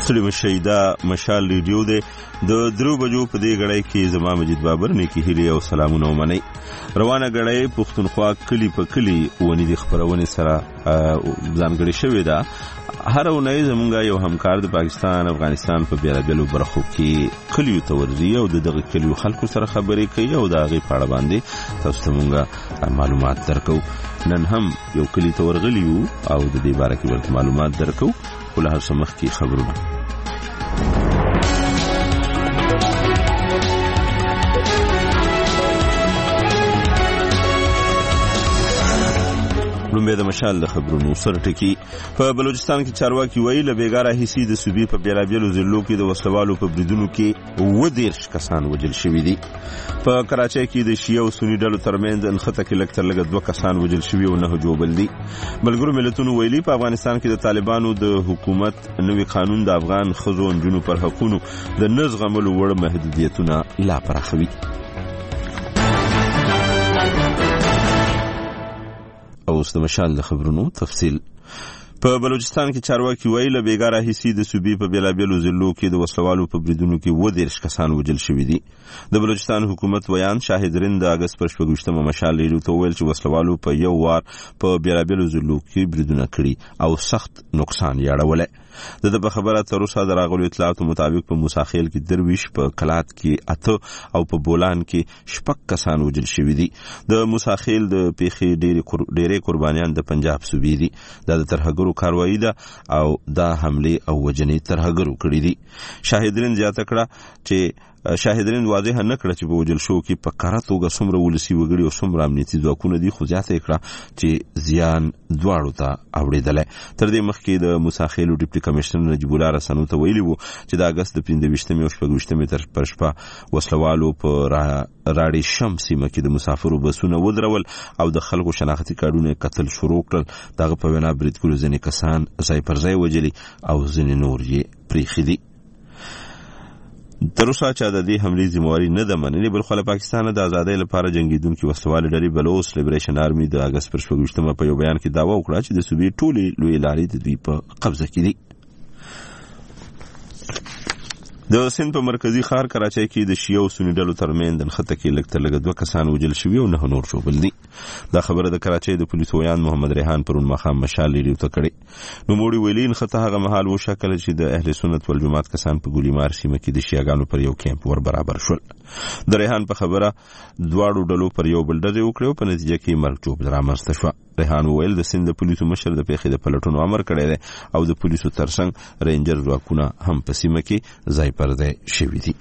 ستړي مشئ دا مشال ریډیو دی د 3 بجو په دې غړی کې زما مجید بابر نیکی هیلې او سلامونه ومنئ. روانه غړی پښتونخوا کلی په کلی ونې د خبرونې سره ځانګړې شوې ده. هر اونۍ زمونږ یو همکار د پاکستان افغانستان په بیلابیلو برخو کې کلیو ته ورځي او دغه کلیو خلکو سره خبرې کوي او د هغې په اړه باندې تاسو ته مونږ معلومات درکو. نن هم یو کلی ته ورغلي یو او د دې باره کې ورته معلومات درکو. خو له هر څه مخکې خبرونه لومبه د مشال د خبرونو سره ټکی. په بلوچستان کې چارواکي وایي له بیګاره حصې د صوبې په بیلابیلو ضلعو کې د وسلوالو په بریدونو کې 19 کسان وژل شوي دي. په کراچۍ کې د شیعه او سني ډلو ترمنځ نښته کې لږ تر لږه 2 کسان وژل شوي او 9 ژوبل دي. ملګرو ملتونو ویلي په افغانستان کې د طالبانو د حکومت نوي قانون د افغان ښځو او نجونو پر حقونو د نه زغملو وړ محدودیتونه لا پراخوي. اوس د مشال د خبرونو تفصیل. په بلوچستان کې چارواکي وایي له بیګاره حصې د صوبې په بیلابیلو ضلعو کې د وسلوالو په بریدونو کې 19 کسان وژل شوي دي. د بلوچستان حکومت ویان شاهد رند د اګست پر 14مه مشال ریډیو ته وویل چې وسلوالو په یو وار په بیلابیلو ضلعو کې بریدونه کړي او سخت نقصان یې اړولی. د په خبره تر اوسه د راغلو اطلاعاتو مطابق په موساخیل کې 23 په کلات کې 8 او په بولان کې 6 کسان وژل شوي دي. د موساخیل د پیښې ډېرې قربانیان د پنجاب صوبې دي. دا د ترهګرو کاروایی ده او دا حمله او وجنې ترهګرو کړې دي. شاهدرین زیاته کړه چې شاهدرین واضح نه کړه چې په وجل شو کې په کاره توګه څومره ولسي وګړي او څومره امنیتي ځواکونه دي، خو زیاته کړه چې زیان دواړو ته اوړېدلی. تر دې مخکې د موساخیلو ډیپټي کمشنر نجیب الله رسنو ته ویلي وو چې د اګست د 15 او 16 تر پر شپه وسلوالو په راډي شم سیمه کې د مسافرو بسونه ودرول او د خلکو شناختي کارډونه قتل شروع کړل. دغه په وینا برید کولو ځینې کسان ځای پر ځای وجلي او ځینې نور یې پریښي دي. تر اوسه چا د دې حملې ذمہواري نه ده منلې، بلخو له پاکستانه د ازادۍ لپاره جنګېدونکي وسلوالې ډلې بلوچ لیبریشن آرمي د اګست پر 14 په یو بیان کې دعوه وکړه چې د صوبې ټولې لویې لارې د دوی په قبضه کې دي. د سند په مرکزی ښار کراچۍ کې د شیعه او سني ډلو ترمنځ د نښته کې لږ تر لږه 2 کسان وژل شوي او 9 نور ژوبل دي. دا خبره د کراچۍ د پولیسو ویان محمد ریحان پرون ماښام مشال ریډیو ته کړې. نوموړي ویلي نښته هغه مهال وشوه کله چې د اهل سنت والجماعت کسان په ګولیمار سیمه کې د شیعهګانو پر یو کیمپ ور برابر شول. د ریحان په خبره دواړو ډلو پر یو بل ډزې وکړې او په نتیجه کې مرګ ژوبل رامنځته شوه. ریحان وویل د سند د پولیسو مشر د پیښې د پلټونو امر کړی دی او د پولیسو ترڅنګ رینجر ځواکونه هم په سیمه کې ځای پر ځای شوي دي.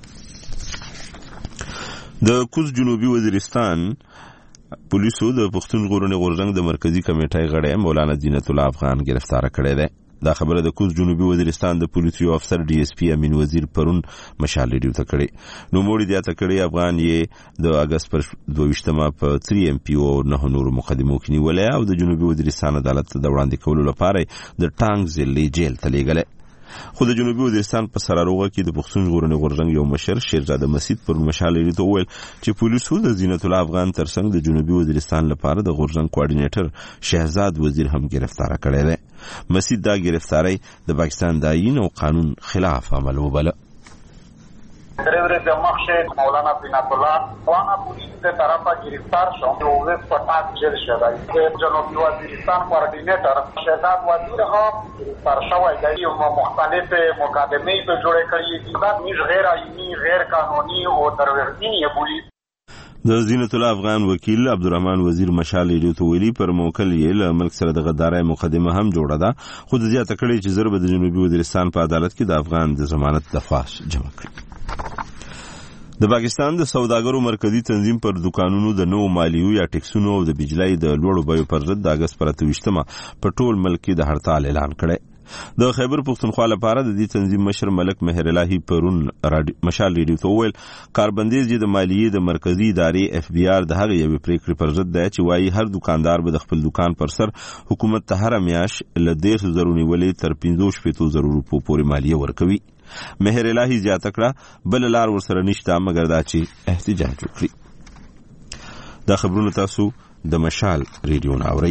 د کوز جنوبي وزیرستان پولیسو د پښتون ژغورنې غورځنګ د مرکزی کمیټې غړی مولانا زینت الله افغان گرفتار کړی دی. دا خبره د کوز جنوبي وزیرستان د پولیسو یو افسر ډي اس پی امین وزیر پرون مشال ریډیو ته کړی. نوموړي زیاته کړې افغان یې د اګست پر 22 په 3 MP او 9 نورو مقدمو کې نیولې او د جنوبي وزیرستان عدالت ته د وړاندې کولو لپاره د ټانګ ضلعي جیل ته لیږلی. خو د جنوبي وزیرستان په سراروغه کې د پښتون ژغورنې غورځنګ یو مشر شیرزاده مسید پر مشال ریډیو ته وویل چې پولیسو د زینت الله افغان ترڅنګ د جنوبي وزیرستان لپاره د غورځنګ کوارډینیټر شهزاد وزیر هم گرفتار کړی دی. مسید دا گرفتاری د پاکستان د آئین او قانون خلاف عمل وبله. درې ورځې مخکې مولانا زینت الله افغان پولیس د طرفه گرفتار شو او په پټاک جیل شوی. د جنوبي وزیرستان کوارډینیټر شهزاد وزیر هم گرفتار شوی دی او مختلف مقدمې په جوړه کړې دي. دا غیر آئینی، غیر قانوني او تروریستي بولی. د زینت الله افغان وکیل عبدالرحمن وزیر مشال ریډیو ته ویلي پر موکل یې له ملک سره د غدارۍ مقدمه هم جوړه ده، خو د زیاته کړې چې ضرب د جنوبي وزیرستان په عدالت کې د افغان د ضمانت دفاع جمع کړي. د پاکستان د سوداګرو مرکزی تنظیم پر دکانونو د نو مالیو یا ټیکسونو او د بجلی د لوړو بیو پر ضد د اګست پر 28 په ټول ملک کې د هړتال اعلان کړی. د خیبر پښتونخوا لپاره د دې تنظیم مشر ملک مهر الهی پرون مشال ریډیو ته وویل کاربندیز د مالیې د مرکزی ادارې FBR د هغې یوې پریکړې پر ضد دی چې وایي هر دکاندار به د خپل دکان پر سر حکومت ته هره میاشت له 10,000 نیولې تر 15,000 روپو پورې مالیه ورکوي. مهر الهی زیاته کړه بل لار ورسره نشته مګر دا چې احتجاج وکړي. دا خبرونه تاسو د مشال ریډیو نه اورئ.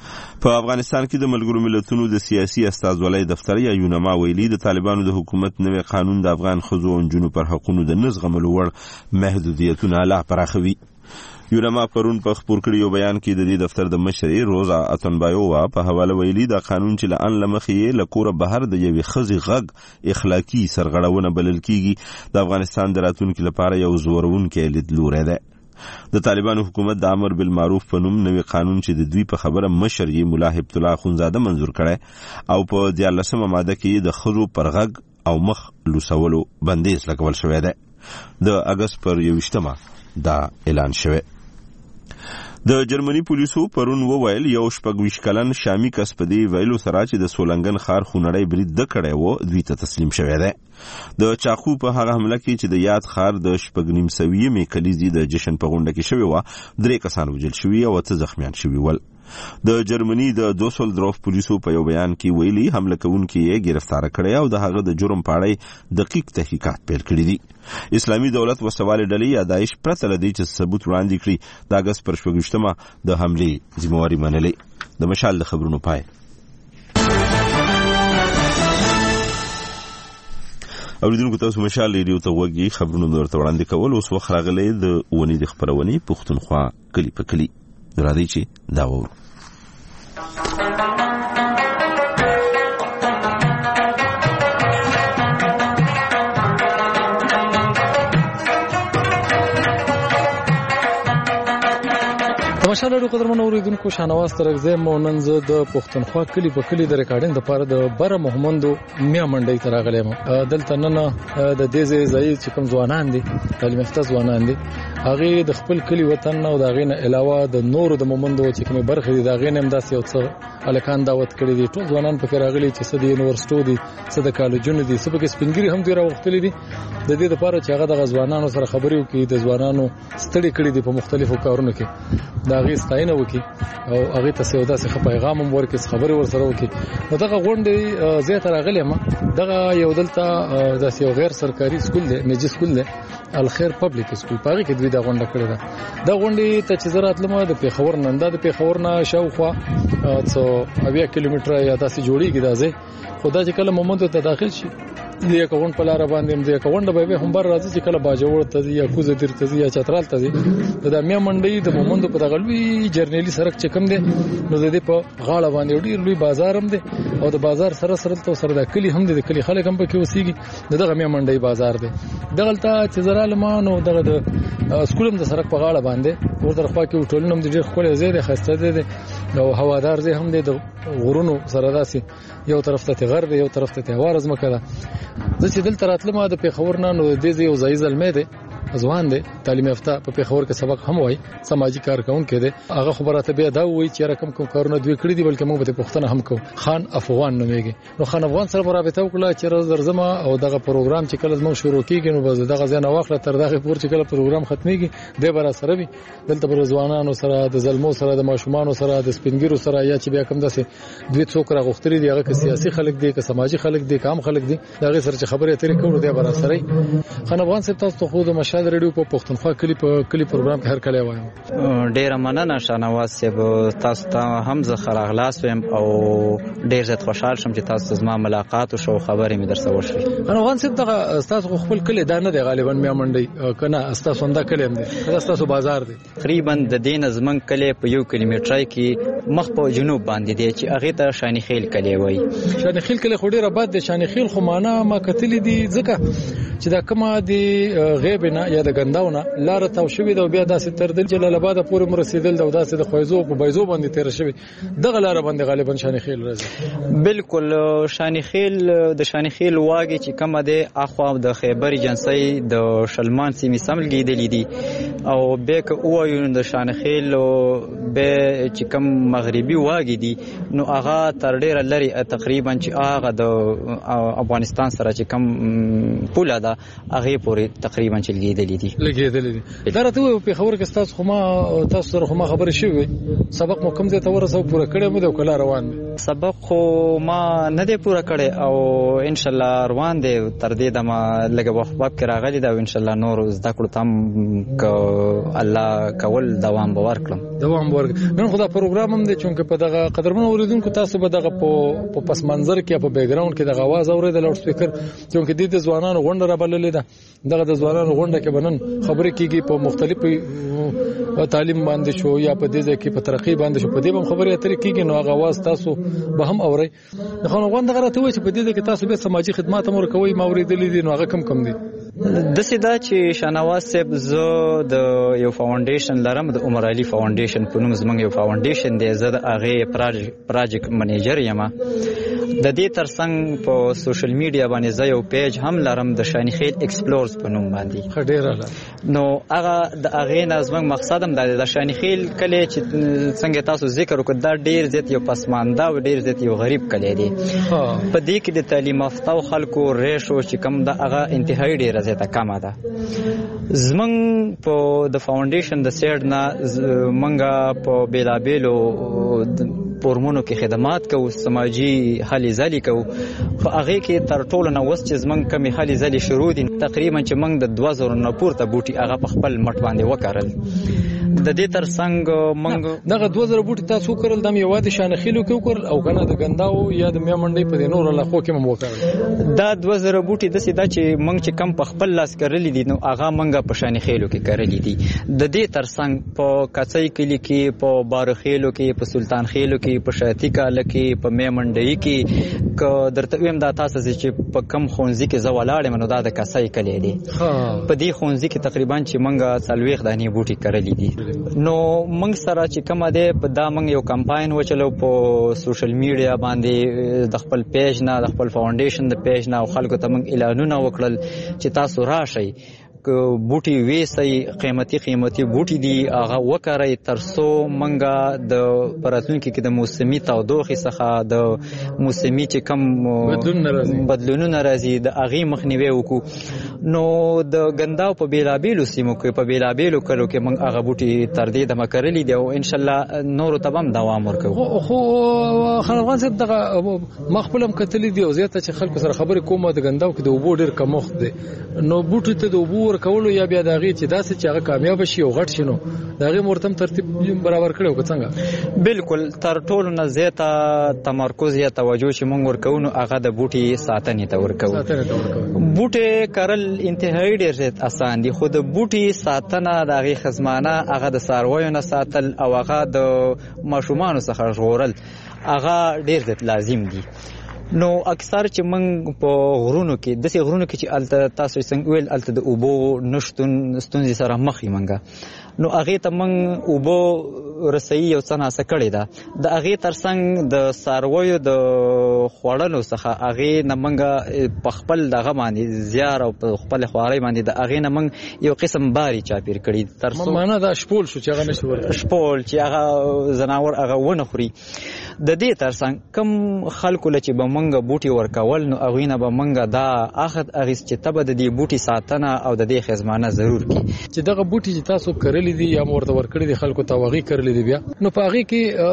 په افغانستان کې د ملګرو ملتونو د سیاسي استازولۍ دفتر یا یونما ویلي د طالبانو د حکومت نوې قانون د افغان ښځو او نجونو پر حقونو د نه زغملو وړ محدودیتونه لا پراخوي. یونما پرون په خپور کړي یو بیان کې د دې دفتر د مشرې روزا اتنبایووا په حواله ویلي دا قانون چې لئن لمخې له کوره بهر د یوې ښځې غږ اخلاقي سرغړونه بلل کیږي د افغانستان د راتلونکي لپاره یو زورونکی لیدلوری دی. د طالبانو حکومت د امر بالمعروف په نوم نوې قانون چې د دوی په خبره مشر یې مولا هبت الله اخونزاده منظور کړی او په 14مه ماده کې د ښځو پر غږ او مخ لوسولو بندیز لګول شوی دی. د اگست پر 21مه دا اعلان شوی. د جرمني پولیسو پرون وویل یو 26 کلن شامي کس په دې ویلو سره چې د سولنګن ښار خونړی برید د کړی و دوی ته تسلیم شوی دی. د چاقو په هغه حمله کې چې د یاد ښار د 9.5 کلیزې د جشن په غونډه کې شوی و 3 کسان وژل شوي او 8 زخمیان شوي ول. د جرمني د دوسلدورف پولیسو په یو بیان کې ویلي حمله کوونکي یې گرفتار کړی او د هغه د جرم په اړه دقیق تحقیقات پیل کړي دي. اسلامي دولت وسوالې ډلې یا داعش پرته له دې چې ثبوت وړاندې کړي د اگست پر 28مه د حملې ذمہواري منلې. د مشال د خبرونو پای. اوریدونکو تاسو مشال ریډیو ته وګورئ خبرونه درته وړاندې کول. اوس وخت راغلی د ونې د خبرونې پښتونخوا کلی په کلی راځي چې دا وو. تماشا لرو قدرمنو اوریدونکو شانواز ترغزه مونن زه د پښتونخوا کلی په کلی د ریکارډینګ لپاره د بره محمدو میا منډي تر غلم دلته نن د دې ځای چې کوم ځوانان دي تعلیم یافته ځوانان دي هغه د خپل کلی وطن او د غینه علاوه د نورو د محمدو چې کوم برخه دي د غینه هم داسې یو څه الکان دعوت کړی دي. ټول ځوانان په راغلي چې سده یونیورسيټو دي سده کالجونو دي سبق سپینګری هم دی راوختلي دي د دې لپاره چې هغه د ځوانانو سره خبرې وکړي د ځوانانو ستړي کړي دي په مختلفو کارونو کې دا غي ستاینه وکړي او هغه ته څه ودا څه پیغام هم ورکړي خبرې ورسره وکړي. نو دغه غونډه زیات راغلی ما دغه یو دلته د یو غیر سرکاري سکول دی نجی سکول دی الخير پبلک سکول پاره کې دوی دا غونډه کړې ده. دا غونډه ته چې زرات لمه د پیښور نن د پیښور نه شاوخوا 100 کیلومتر یا تاسو جوړیږي دا ځای خدا چې کله مومند ته داخل شي د اکاونټ په لار باندې د اکاونټ به هم بر راځي چې کله باجوړ ته یا کوزه تیر ته یا چترال ته د میا منډي د مومند په دغلوي جرنیلی سرک چې کم دي نو د دې په غاړه باندې ډیر لوی بازار هم دي او د بازار سره ته سره د کلی هم دي د کلی خلک هم پکې وسیږي دغه میا منډي بازار دي دغلته چې زراله مانو دغه د سکولم د سرک په غاړه باندې ورته خوا کې ټولنه هم ډیر خپل ځای د خسته دي او هوادار ځای هم دي د غرونو سره داسي یو طرف ته غر دی یو طرف ته هوار ازمکه ده. زه چې دلته راتلم د پیښور نه نو د دې یو ځای زلمه دی ځوان دی تعلیم یافته په پیښور کې سبق هم وای سماجی کارکونکو دی هغه خبراته بیا دا وای چې رقم کوم کارونه دوی کړی دي بلکې موږ به پښتنه هم کو خان افغان نومېږي. نو خان افغان سره رابطه وکړه چې درځما او دغه پروګرام چې کله زموږ شروع کیږي نو بس دغه ځای نه واخله تر دغه پور چې کله پروګرام ختميږي د بر سره وي دلته پر ځوانانو سره د زلمو سره د ماشومان سره د سپینګیرو سره یا چې بیا کوم داسې دوی څوک راغختري دي هغه که سیاسي خلک دي که سماجی خلک دي که عام خلک دي دغه سره چې خبرې اترې کوي د بر سره خان افغان سره تاسو خو د مشال ریډیو په پښتونخوا کلی پروګرام کې هر کله وایم. ډیر مننه شانواز صاحب تاسو ته هم زه خراغلاس ویم او ډیر زیات خوشحال شم چې تاسو زما ملاقات او شو خبرې مې درسره وشوي. خان افغان صاحب دغه تاسو خپل کلی دا نه دی غالبا میا منډي کنه تاسو هم دا کلی هم دی تاسو بازار دی تقریبا د دین زمن کلی په 1 کیلومتر کې مخ په جنوب باندې دی چې هغه ته شانی خیل کلی وای. شانی خیل کلی خو ډیر آباد دی شانی خیل خو معنا ما کتلی دی ځکه چې دا کومه دی غیب نه یا د ګنداونه لار تاو شوی دا بیا داسې تر د جلال آباد پورې مرسیدل دا داسې د خویزو په بایزو باندې تیر شوی دغه لار باندې غالبا شانی خیل راځي. بالکل شانی خیل د شانی خیل واګي چې کومه دی اخوا د خیبر ایجنسی د شلمان سیمې سملګي دی دي او به که وایو د شانی خیل به چې کوم مغربي واګي دي نو هغه تر ډیره لري تقریبا چې هغه د افغانستان سره چې کوم پوله ده هغه پورې تقریبا چلګیدلې دي. دا راته په خبر کې تاسو خو تاسو سره خو خبرې شوې سبق مو کوم ځای ته ورسو پوره کړی مو د کلا روان دي سبق خو ما نه دی پوره کړی او ان شاء الله روان دي تر دې د ما لګه وخت کې راغلي دا ان شاء الله نور زده کړو تم الله کول دوام به ورکړم. نن خو دا پروګرام هم دی چې په دغه قدرمنو اوریدونکو تاسو به دغه په پس منظر کې په بیک گراوند کې دغه आवाज اورئ د لاوډ سپیکر چې د ځوانانو غونډه را بللې ده. دغه د ځوانانو غونډه کې بنن خبرې کیږي په مختلفو تعلیم باندې شو یا په دې ځای کې په ترقی باندې شو، په دې هم خبرې اترې کیږي. نو هغه आवाज تاسو به هم اورئ. خو غونډه غره ته وایي چې په دې کې تاسو به سماجی خدمات هم ورکوي. ما اوریدلې دي. نو هغه کم دي. د سیدا چې شاهنواز صاحب زه د یو فاونډیشن لرم، د عمر علي فاونډیشن په نوم زمونږ یو فاونډیشن دی. زه د هغې پراجیکټ منیجر یم. د دې ترڅنګ په سوشل میډیا باندې زه یو پیج هم لرم د شانخیل ایکسپلورز په نوم باندې. نو هغه د هغې نه زمونږ مقصد هم دا دی د شانخیل کلی چې څنګه تاسو ذکر وکړ دا ډېر زیات یو پسمانده او ډېر زیات یو غریب کلی دی. په دې کې د تعلیم یافته خلکو ریشو چې کوم د هغه انتهایی ډېره زیاته کمه ده. زمونږ په د فاونډیشن د سیډ نه مونږ په بیلابیلو فورمونو کې خدمات کوو، سماجی هلې ځلې کوو. په هغې کې تر ټولو نه اوس چې زمونږ کمې هلې ځلې شروع دي، تقریبا چې مونږ د 2000 نه پورته بوټي هغه په خپل مټ باندې وکرل. د دې ترڅنګ مونږ دغه 2000 بوټي تاسو وکرل د یوازې شانخیلو کې وکرل او کنه د ګنداو یا د میا منډۍ په نور علاقو کې هم وکرل. دا 2000 بوټي د سیدا چې مونږ چې کم په خپل لاس کرلې دي نو هغه مونږ په شانخیلو کې کرلې دي. د دې ترڅنګ په کڅۍ کلی کې، په بارخیلو کې، په سلطان خیلو کې، په شاتی کاله کې، په میا منډۍ کې که درته ویم دا تاسو چې په کم خونځي کې زه ولاړم نو دا د کڅۍ کلی دی. په دې خونځي کې تقریبا چې مونږ 40 دانې بوټي کرلې دي. نو مونږ سره چې کومه ده په دا مونږ یو کمپاین وچلو په سوشل میډیا باندې د خپل پیج نه، د خپل فاونډیشن د پیج نه، او خلکو ته مونږ اعلانونه وکړل چې تاسو راشئ بوټي ویسي، قیمتي بوټي دي هغه وکړئ ترڅو مونږ د پراتونکو کې د موسمي تودوخې څخه د موسمي چې کم بدلونونه راځي د هغې مخنیوی وکړو. نو د ګنداو په بیلابیلو سیمو کې، په بیلابیلو کلو کې مونږ هغه بوټي تر دې دمه کرلي دي او انشاءالله نورو ته هم دوام ورکوو. خو خانوان صاحب دغه ما خپل هم کتلي دي او زیاته چې خلکو سره خبرې کومه د ګنداو کې د اوبو ډېر کمښت دی. نو بوټي ته د اوبو کولو یا بیا دغه چې داسې چې هغه کامیاب شي او غټ شي نو دغه مرتم ترتیب برابر کړو که څنګه؟ بالکل تر ټولو نه زیاته تمرکز یا توجه چې مونږ ورکوو نو هغه د بوټي ساتنې ته ورکوو. بوټي کرل انتهایی ډېر زیات اسان دي، خو د بوټي ساتنه د هغې خزمانه هغه د څارویو نه ساتل او هغه د ماشومانو څخه ژغورل هغه ډېر زیات لازم دي. نو اکثر چې موږ په غرونو کې داسې غرونو کې چې الته تاسو څنګه ویل الته د اوبو نشتون ستونزې سره مخ یې موږ نو هغې ته موږ اوبو رسایي یو څه ناسه کړې ده. د هغې ترڅنګ د څارویو د خوړلو څخه هغې نه موږ په خپل دغه باندې زیار او په خپل خوارۍ باندې د هغې نه موږ یو قسم باري چاپېر کړي تر څو معنا دا شپول شو چې هغه نشي ورکړي، شپول چې هغه ځناور هغه ونه خوري. د دې ترڅنګ کم خلکو له چې به مونږ بوټي ورکول نو هغوی نه به مونږ دا اخذ اخیست چې ته به د دې بوټي ساتنه او د دې خزمانه ضرور کړي. چې دغه بوټي چې تاسو کرلی دي یا ورته ورکړي دي خلکو ته هغوی کرلی دي بیا نو په هغې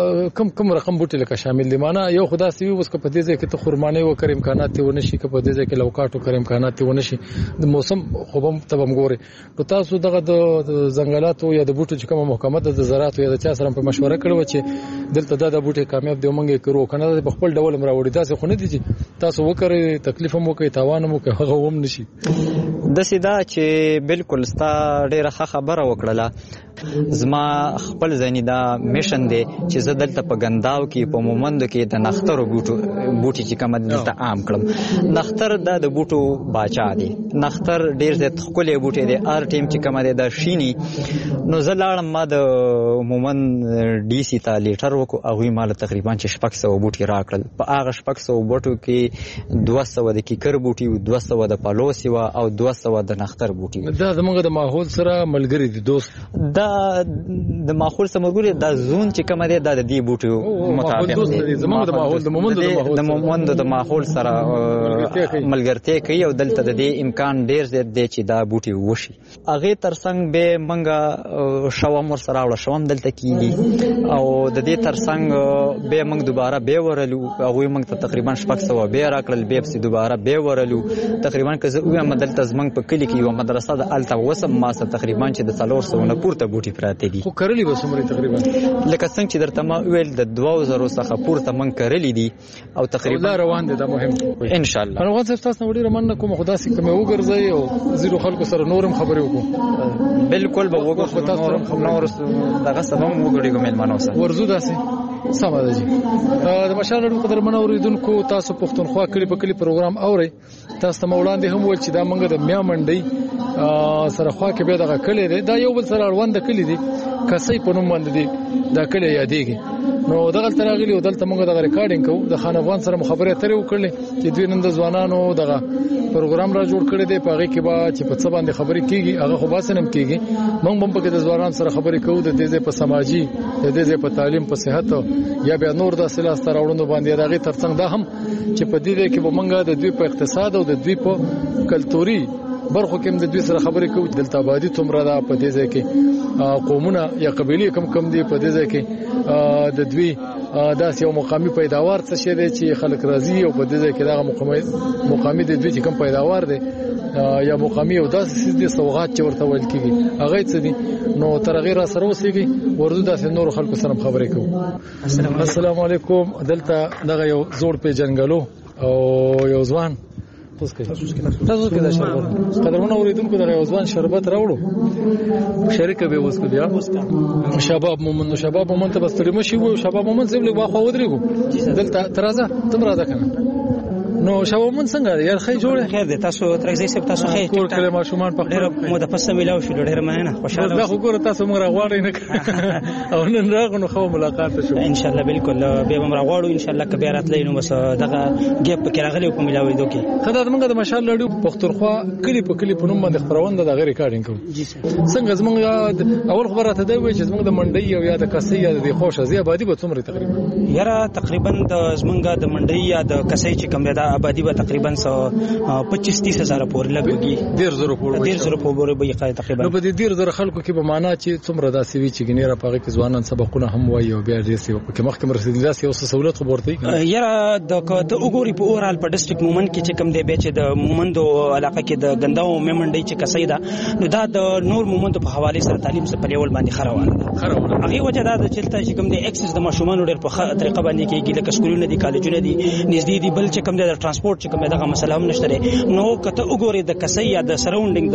کې کم رقم بوټي لکه شامل دي؟ معنا یو خو داسې وي اوس که په دې ځای کې ته خرمانۍ وکړې امکانات یې ونه شي، که په دې ځای کې لوکاټ وکړې امکانات یې ونه شي، د موسم خو به ته به هم ګورې. نو تاسو دغه د ځنګلاتو یا د بوټو چې کومه محکمه ده د زراعتو یا د چا سره په مشوره کړې وه چې دلته دا د بوټي کامیاب دی او موږ یې کرو کنه په خپل ډول هم راوړي؟ داسې خو نه دي چې تاسو وکړئ تکلیف هم وکړئ تاوان هم وکړئ هغه هم نشي؟ داسې دا چې بالکل ستا ډېره ښه خبره وکړله. زما خپل ځینې دا میشن دی چې زه دلته په ګنداو کې په مومندو کې د نخترو بوټي چې کومه دلته عام کړم. نختر دا د بوټو باچا دی. نختر ډېر زیات ښکلی بوټی دی، هر ټیم چې کومه دی دا شینی. نو زه لاړم ما د مومند ډي سي ته لیټر وکړو، هغوی ما له تقریبا چې 600 بوټي راکړل. په هغه 600 بوټو کې 200 د کیکر بوټي و، 200 د پالوسي و او 200 د نختر بوټي. دا زموږ د ماحول سره ملګری دي، دوست. دا د ماحول سمګوري د زون چې کوم دی د دې بوټو مطابق زموږ د ماحول د مومند د ماحول سره ملګرتیا کوي او دلته د دې امکان ډیر زیات دی چې دا بوټي وشي. هغه ترڅنګ به منګه شوم ور سره وړ شوم دلته کیږي او د دې ترڅنګ به منګ دوباره به ورلو هغه منګ ته تقریبا 600 به راکړل به په دوباره به ورلو تقریبا که زه وایم دلته زمنګ په کلی کې یو مدرسه د الته وسم ما سره تقریبا چې د 300 نه پورته بوټي پراته دي. خو کرلی به سمري تقریبا لکه څنګه چې درته ما ویل د 2000 څخه پورته من کرلی دي او تقریبا روان دي. دا مهم ان شاء الله. نو غواړم تاسو وړي رمن کوم خدا سي کوم وګرځي او زیرو خلکو سره نورم خبرې وکړو. بالکل به وګورم تاسو نور دغه سبب وګړي کوم ملمنو سره ورزو داسي سم ده جی. د مشال لرو قدر من اوریدونکو تاسو پښتونخوا کلی په کلی پروګرام اوري. تاسو مولاند هم ول چې دا منګه د میا منډي سره خوا کې به دغه کلی دی. دا یو بل سره اړوند کلی دی کسې په نوم باندې دی دا کلی یادېږي. نو دغه ترغلی او دلته موږ د ریکارډینګ کوو د خان افغان سره مخابره اترې وکړلې چې دوی نن د ځوانانو دغه پروګرام را جوړ کړی دی په هغه کې به چې په څه باندې خبرې کیږي هغه خو باسنم کیږي. موږ هم په کې د ځوانانو سره خبرې کوو د دې په سماجی د دې په تعلیم په صحت یا بیا نور د سلاس تر وړاندې باندې راغی ترڅنګ دا هم چې په دې کې به موږ د دوی په اقتصاد او د دوی په کلتوري برخو کې د دوی سره خبرې کوو. دلته آبادی څومره ده په دې ځای کې قومونه یا قبيله کم دي په دې ځای کې د دوی داس یو مقامی پیداوار څه شي دی چې خلک راضي او په دې ځای کې دا مقامی د دوی چې کم پیداوار دی یا مقامی او داس سیدي سوغات چې ورته ویل کیږي هغه څه دي. نو تر غیر سره وسیږي ورته داس نور خلکو سره خبرې کوو. السلام علیکم. دلته دغه یو زوړ په جنگلو او یو ځوان تاسو کې دا شربت قدرمنو اوریدونکو دغه یو ځوان شربت راوړو شریک به وسکو بیا شباب مومن ته بس ترې مشي وو شباب مومن زملي واخو ودرېګو دلته ترازه تم راځه کنه. نو شومون څنګه یار خې جوړه خیر دي تاسو ترځي سپ تاسو خې کور کله ماشومان په ډېر مو د پسه ملاو شو ډېر مننه خوشاله دا خو ګور تاسو موږ راغواړی نه او نن راغونو خو ملاقات شو ان شاء الله بالکل به موږ راغواړو ان شاء الله کبه راتلې نو بس دغه ګپ کې راغلی په ملاوي دوکي خدای موږ د مشال لړو پښتونخوا کلی په کلی په نوم باندې خبروند د غیر ریکارډینګ کوم. جی سر څنګه زموږ اول خبره ته دی چې زموږ د منډي او یا د کسي یا د خوشا زی آبادی به څومره تقریبا یاره تقریبا د زمونږ د منډي یا د کسي چې کوم د آبادی به تقریبا 25-30 هزار پورې لګي 1.5 پورې به تقریبا. نو په دې 1.5 خلکو کې به معنا چې څومره داسې وی چې ګنيره پاګه کې ځوانان سبقونه هم وایي او بیا دې سي په مخکې مرسته داسې او سہولت خبرته یاره د وګوري په اورال په ډیسټریکټ مومن کې چې کوم دی به چې د مومندو علاقه کې د غنداو میمنډي چې کسي دا نو دا د نور مومندو په حواله سره تعلیم سره په لیول باندې خروانه هغه وجه دا چې چې کوم دی اکسس د ماشومان ډېر په طریقه باندې کېږي لکه سکولونه دي کالجونه دي نږدې دي بل چې کوم دی د ترانسپورت چې کوم دغه مسله هم نشته. نو کته وګوري د کسي یا د سراوندینګ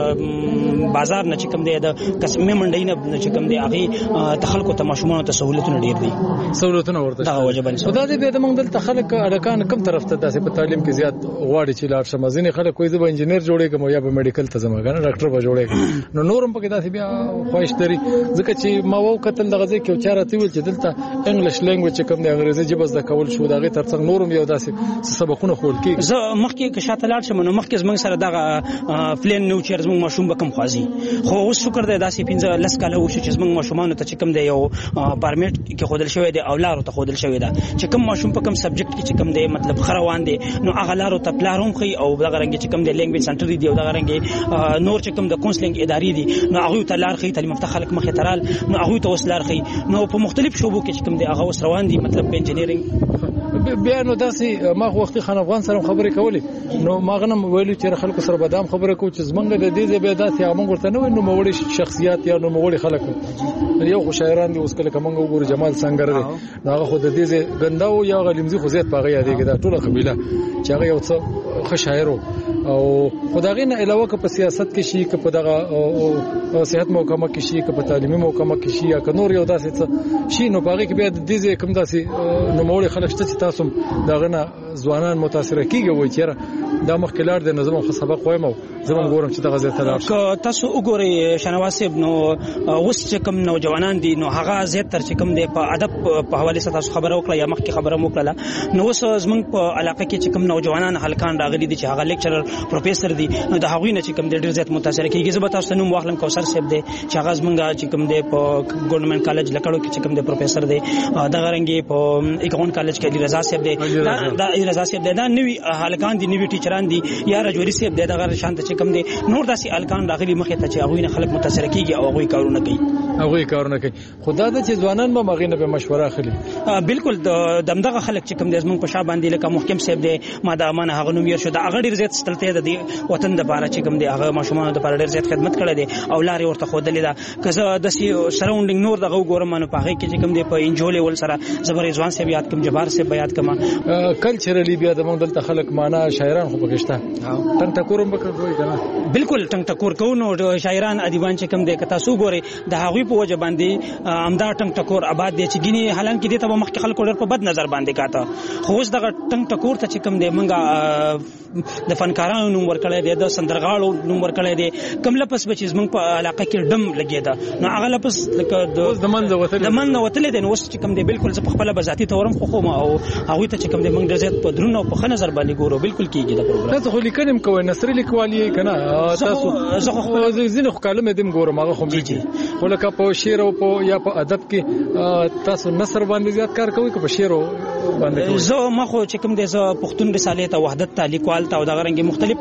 د بازار نه چې کوم دی د قسمه منډي نه چې کوم دی هغه تخلق ته ماشومان ته سہولتونه ډیر دي سہولتونه ورته دا وجبن خدای دې به د موږ دلته خلک اړکان کم طرف ته داسې په تعلیم کې زیات غواړي چې لاړ شم ځینې خلک کوئی د انجینیر جوړېږم یا به میډیکل ته زما غواړي ډاکټر به جوړېږم نو نورم پکې داسې بیا خواهش لري ځکه چې ما وو کتل دغه ځکه چې چاره تی ول چې دلته انګلیش لینګویج کوم دی انګریزي ژبه زده کول شو دغه ترڅنګ نورم یو داسې سبقونه خول کېږي. زه مخکې که شاته لاړ شم نو مخکې زمونږ سره دغه پلان نو چې زمونږ ماشوم به کم خوازي خو اوس شکر دی داسې 15 کاله وشو چې زمونږ ماشومان ته چې کم دی یو پرمیټ کې خودل شوی دی او لارو ته خودل شوی دی چې کم ماشوم په کم سبجیکټ کې چې کم دی مطلب خروان دی نو هغه لارو ته پلاروم خي او دغه رنګ چې کم دی لینګویج سنټر دی او دغه رنګ نور چې کم د کونسلینګ ادارې دي نو هغه ته لار خي تعلیم ته خلک مخه ترال نو هغه ته وسلار خي نو په مختلف شوبو کې چې کم دی هغه وس روان دي مطلب انجینیرینګ بیا نو داسې ما وختي خان افغان سره خبرې کولې نو ما غنم ویلو چې خلکو سره بدام خبره کو چې زمونږ د دې ځای به داسې هغه ورته نو موړي شخصیت یا نو موړي خلک یو خو شاعران دي اوس کله کومه وګوري جمال سنگر دی هغه خو د دې ځای غنداو یا غلیمزي خو زیات پاغه یادېږي دا ټوله قبيله چې هغه یو څه ښه شاعر او خدای نه علاوه که په سیاست کې شي که په دغه صحت محکمه کې شي که په تعلیمي محکمه کې شي یا که نور یو داسې څه شي نو پاغه کې بیا د دې ځای کوم داسې نو موړي خلک چې تاسو دغه نه ځوانان متاثر کیږي وای چیرې دا مخکلار د نظم خو سبق وایم او زمون ګورم چې د غزه تلار که تاسو وګورئ شنواز صاحب نو اوس چې کوم نوجوانان دي نو هغه زیات تر چې کوم دی په ادب په حواله سره تاسو خبره وکړه یا مخکې خبره وکړه نو اوس زمون په علاقه کې چې کوم نوجوانان هلکان راغلي دي چې هغه لیکچرر پروفیسور دي نو د هغوی نه چې کوم ډېر زیات متاثر کیږي. زه به تاسو نوم واخلم کوثر صاحب دی چې هغه زمونږ چې کوم دی په ګورنمنت کالج لکړو کې چې کوم دی پروفیسور دی د غرنګي په اکاونټ کالج کې علی رضا صاحب دی دا علی رضا صاحب دی دا نوی هلکان دي نوی ټیچران دي یا رجوري صاحب دی دا غیر شانت چې کوم دی نور داسې هلکان راغلي مخې ته چې هغوی نه خلک متاثر کیږي او هغوی کارونه کوي خدا د چې ځوانان به مغینه به مشوره اخلي. بالکل دمدغه خلک چې کوم د زمون په شا باندې لکه محکم صاحب دی ما د امانه هغه نوم یې شو د هغه ډیر زیات ستلته د وطن د لپاره چې کوم دی هغه ماشومان د لپاره ډیر زیات خدمت کړی دی او لارې ورته خودلې ده که زه د سراوندینګ نور دغه ګورم نو په هغه کې چې کوم دی په انجول ول سره زبر رضوان صاحب یاد کوم جبار صاحب یاد کما کلچرلی بیا د موږ دلته خلک معنا شاعران خو پکشته تنګ ټکورم وکړوي کنه بالکل تنګ ټکور کوو شاعران ادیبان چې کوم دی که تاسو ګورئ د هغوی په وجه باندې امدا ټنګ ټکور آباد دي چې ګینه حالانکه دې ته مخکې خلکو ډېر په بد نظر باندې کاته خو اوس دغه ټنګ ټکور ته چې کوم دی منګه د فنکارانو نوم ورکړی دی د سندرغاړو نوم ورکړی دی کوم لپس به چې زمونږ په علاقه کې ډم لګېده نو هغه لپس لکه د من وتلې دی نو اوس چې کوم دی بالکل زه په خپله به ذاتي تورم خوښوم او هغوی ته چې کوم دی موږ ډېر زیات په درون او په ښه نظر باندې ګورو بالکل کېږي د پروګرام. تاسو خو لیکنې هم کوئ نثري لیکوال یې که نه تاسو زه خو ځینې خو کالم یې ګورم هغه خو خو لکه په شعر او په یا په ادب کې تاسو نثر باندې زیات کار کوئ که په شعر باندې کوئ؟ زه ما خو چې کوم دی زه پښتون رسالې ته وحدت ته لیکوال ته او دغه رنګې مختلف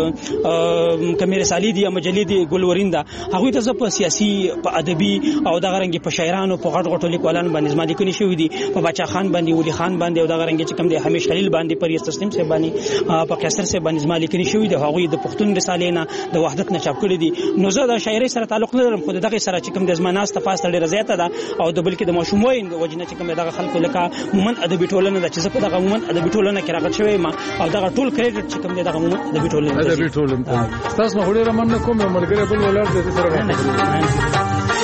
کمې رسالې دي یا مجلې دي ګلورین ده هغوی ته زه په سیاسي په ادبي او دغه رنګې په شاعرانو په غټ غټو لیکوالانو باندې زما لیکنې شوي دي په باچا خان باندې ولی خان باندې او دغه رنګې چې کوم دی حمیش خلیل باندې پریز تسلیم صاحب باندې په قیصر صاحب باندې زما لیکنې شوي دي هغوی د پښتون رسالې نه د وحدت نه چاپ کړي دي. نو زه د شاعرۍ سره تعلق نه لرم خو دغه سره چې کوم د زما ناسته پاسته ډېره زیاته ده او د بلکې د ماشوموي د وجنه چې کوم دغه خلکو لکه مومن ادبي ټولنه ده چې زه په دغه مومن ادبي ټولنه کې راغلی شوی یم او دغه ټول کریډټ چې کوم دی دغه مومن ادبي ټولنه تاسو نه ډېره مننه کوم ملګری بل ولر دې سره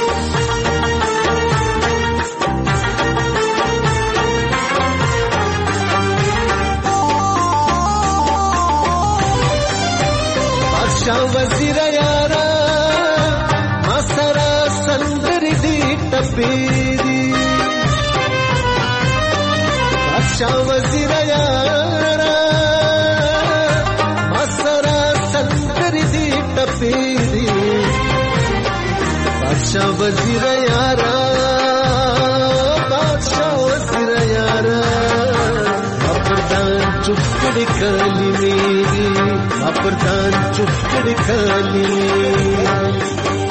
وزیر یارا مسرا سندر دی ټپېری بادشاہ وزیر یارا مسرا سندر دی ټپېری بادشاہ وزیر یارا بادشاہ وزیر یارا اپردان چپکڑی کلی میری اپردان چپکڑی کلی میری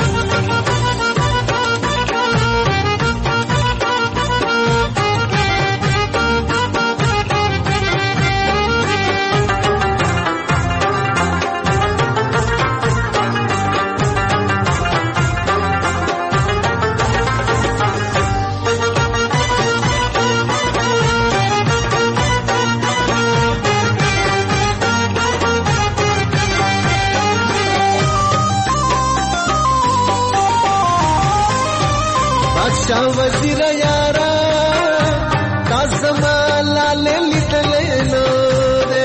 وزیر یارا تازما لال لیدلینو دے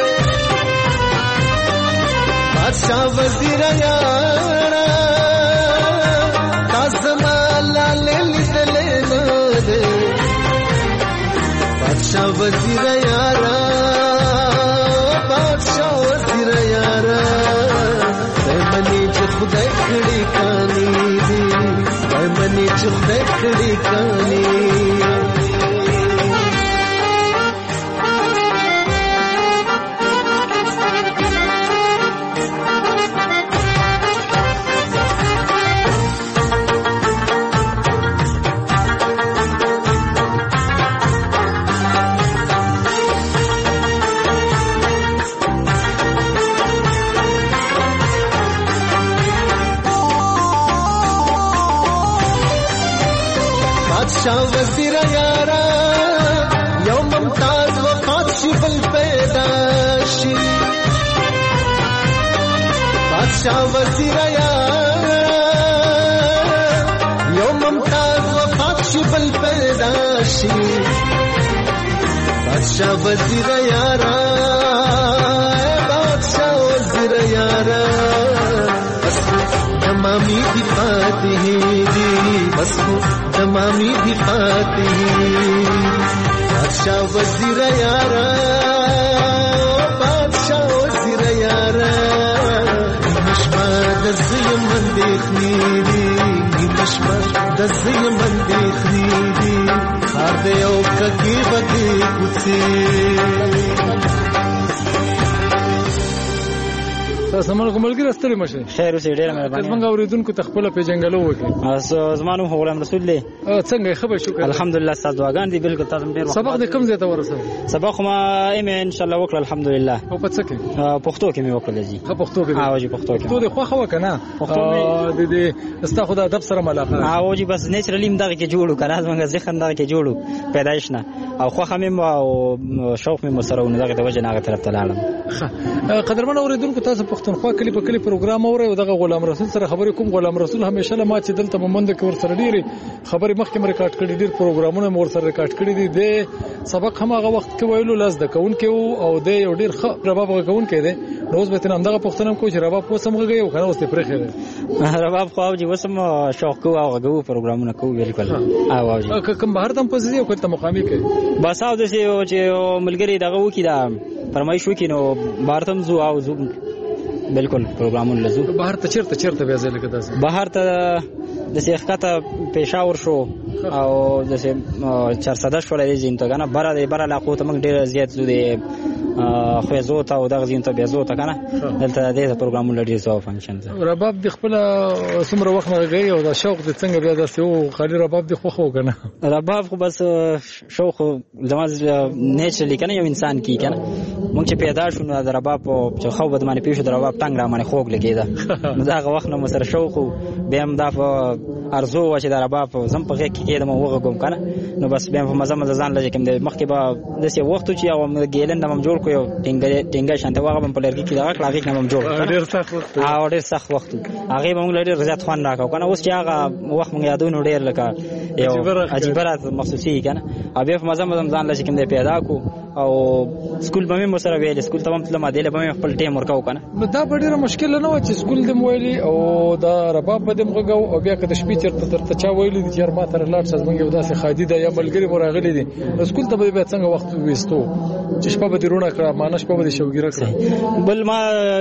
بادشاہ وزیر یارا تازما لال لیدلینو دے بادشاہ وزیر یارا بادشاہ وزیر یارا منی جو خدای کھڑی کانی دی منی جو خدای کھڑی کانی بادشاہ وزیر یارا یو ممتاز وفات شی بل پیدا شی بادشاہ وزیر یارا یو ممتاز وفات شی بل پیدا شی بادشاہ بادشاہ وزیر یارا بادشاہ وزیر یارا بس تمامی بھی فاتح بس تمامی بھی فاتح بادشاہ وزیر یارا بادشاہ وزیر یارا مشما دزی مندخنی مشما دزی مندخنی خار دے او ککی بدی کچی سمون کوملګي راستړي مشه خیر اوسې ډېر مهرباني څنګه اوریدونکو تخپل پیژنګلو وکي زمانو غلام رسول الله څنګه خبر شو الحمدلله استاد دعاګان دي بالکل تاسو ډېر سبق د کوم ځای ته ورسو سبق ما ایم ان شاء الله وکړه الحمدلله او په څه کې پښتو کې مې وکړه جی پښتو کې او جی پښتو کې ته د خو خو کنه د دې استا خدای ادب سره ملاقات او جی بس نیچرلی مدغه کې جوړو کنه څنګه ځخن دغه کې جوړو پیدایش نه او خو هم او شوق مې مسرونه دغه د وجه نه طرف ته لاړم قدرمن اوریدونکو تاسو پښتونخوا کلی په کلی پروګرام اوري او دغه غلام رسول سره خبرې کوم غلام رسول همیشه له ما چې دلته مومند کې ور سره ډیری خبرې مخکې مې ریکارډ کړې ډیر پروګرامونه مې ور سره ریکارډ کړې دي د سبق هم هغه وخت کې ویلو لاس د کون کې او د یو ډیر رباب غون کې دي روز به تنه دغه پښتنم کو چې رباب پوسم غږی او کنه اوس ته پرې خره رباب خو او جی وسم شوق کو او غو پروګرامونه کو بالکل او جی کوم بهر تم پوزیسیو کته مقامی کې بس او د چې ملګری دغه وکی دا فرمایش وکي نو بارتم زو او زو بالکل پروګرامونه لزو بهر ته چیرته بیا ځل کې تاسو بهر ته د سیاحت پېښور شو او د 400 شولې زین ته کنه بره علاقو ته موږ ډیر زیات زو دي خو زو ته او دغه زین ته بیا زو ته کنه دلته د پروګرامونه لري زو فنکشن رباب د خپل سمره وخت نه غي او د شوق د څنګه بیا د سو خالي رباب د خو کنه رباب خو بس شوق زما نیچرلی کنه یو انسان کی کنه مونږ چې پیدا شو نو د رباب په خو بد باندې پیښو د رباب ټنګ را باندې خوګ لګیدا نو داغه وخت نو سره شوق به هم دا ارزو و چې د رباب زم په کې کېدم وغه کوم کنه نو بس به په مزه ځان لږ کوم د مخکې به د سی وخت چې او ګیلن نوم جوړ کو یو ټینګه شانته واغه په لرګي کې دا کلاغي نوم جوړ ډیر سخت وخت او ډیر سخت وخت هغه موږ لري رضات خوان راکاو کنه اوس چې هغه وخت موږ یادونه ډیر لکه یو عجیب رات مخصوصي کنه او به په مزه ځان لږ کوم د پیدا کو او سکول به مې سره ویل سکول ته هم تل ما دی له به خپل ټیم ورکاو کنه دا ډیره مشکل نه و چې سکول د مویلی او دا رباب بده مغو او بیا که د شپې چرته درته چا ویل دي چې ما تر لاړ څه زمونږ یو داسې خادي ده یا ملګری مراغلي دي سکول ته به څنګه وخت وېستو چې شپه به درونه کړه مانه شپه به شوګیره کړه بل ما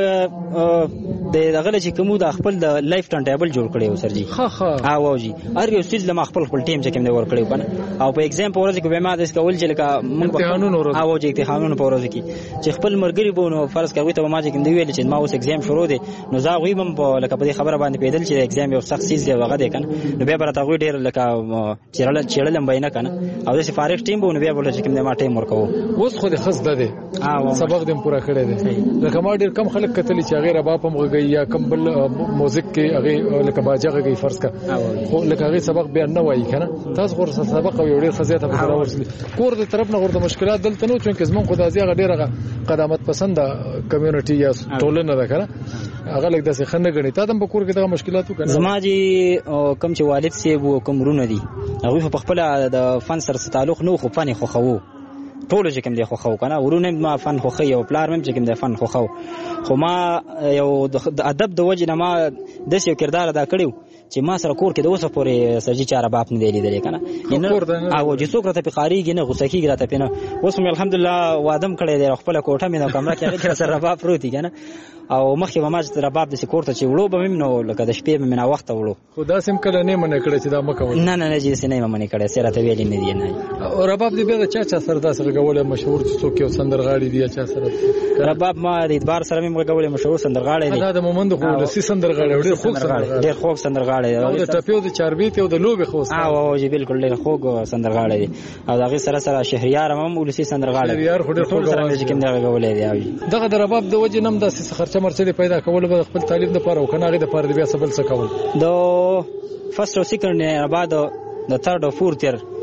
د دغه چې کوم د خپل د لایف ټایم ټیبل جوړ کړی و سر جی او جی ار یو سیز لما خپل ټیم چې کوم دی ور کړی کنه او په ایگزام په ورځ کې به ما د اسکول چې لکه امتحانونه او چې امتحانونه په ورځ کې چې خپل مرګري بونو فرض کوي ته ما چې کوم دی ویل چې ما اوس ایگزام شروع دي نو زه غوي بم په لکه په خبره باندې پیدل چې ایگزام یو سخت سیز دی وغه دی کنه نو به برته غوي ډیر لکه چیرلم باینه کنه او د فارغ ټیم بونو بیا بوله چې کوم دی ما ټیم ورکو اوس خو د خص ده دي سبق دې پورا کړی دی لکه ما ډیر کم خلک کتلی چې غیر باب هم غوي یا کم بل موزیک کې هغه لکه باجه غوي فرض کا خو لکه هغه سبق بیا نه وایي کنه تاسو غوړ سبق او ډیر خزیته به راوړل کور د طرف نه غوړ د مشکلات دلته نو چې زمون خدای ډیره قدامت پسند کمیونټي یا ټولنه ده کنه هغه لکه داسې خنه غني تا دم په کور کې دغه مشکلاتو کنه زما جی کم چې والد سی وو کوم رونه دي هغه په خپل د فن سره تعلق نو خو فن خو خو ټول چې کوم دی خو خو کنه ورونه ما فن خو خو او پلار مم چې کوم دی فن خو خو خو ما یو د ادب د وجه نه ما د یو کردار ادا کړیو چې ما سره کور کې د اوسه پورې سجی چاره باپ نه دی لیدل کنه او چې څوک راته په خاريږي نه غوسه کیږي راته پینه اوس مې الحمدلله وادم کړی دی خپل کوټه مې نو کمره کې هغه سره باب پروتي کنه او مخکې ما چې رباب د سکورته چې وړو به مې نو لکه د شپې مې نه وخت وړو خدا سم کله نه منې کړی چې دا مکه نه نه چې سینې منې کړی سره ته ویلې نه دی نه رباب دې به چا سره داسې غوړې مشهور څوک یو سندرغاړي دی چا سره رباب ما د اعتبار سره مې غوړې مشهور سندرغاړي دی دا د مومند خو د سی سندرغاړي ډېر خوږ سندرغاړي او د ټپیو د چاربیت او د لوبې خو او جی بالکل ډېر خوږ سندرغاړي دی او دغه سره شهریار هم ولسی سندرغاړي شهریار خو ډېر خوږ سره چې کوم دا غوړې دی دغه د رباب د وجه نم داسې خرچه مرچه پیدا کول به خپل تعلیم د پاره او کنه غي د پاره بیا سبل څه کول د فرست او سیکنډ نه بعد د تھرد او فورث ایئر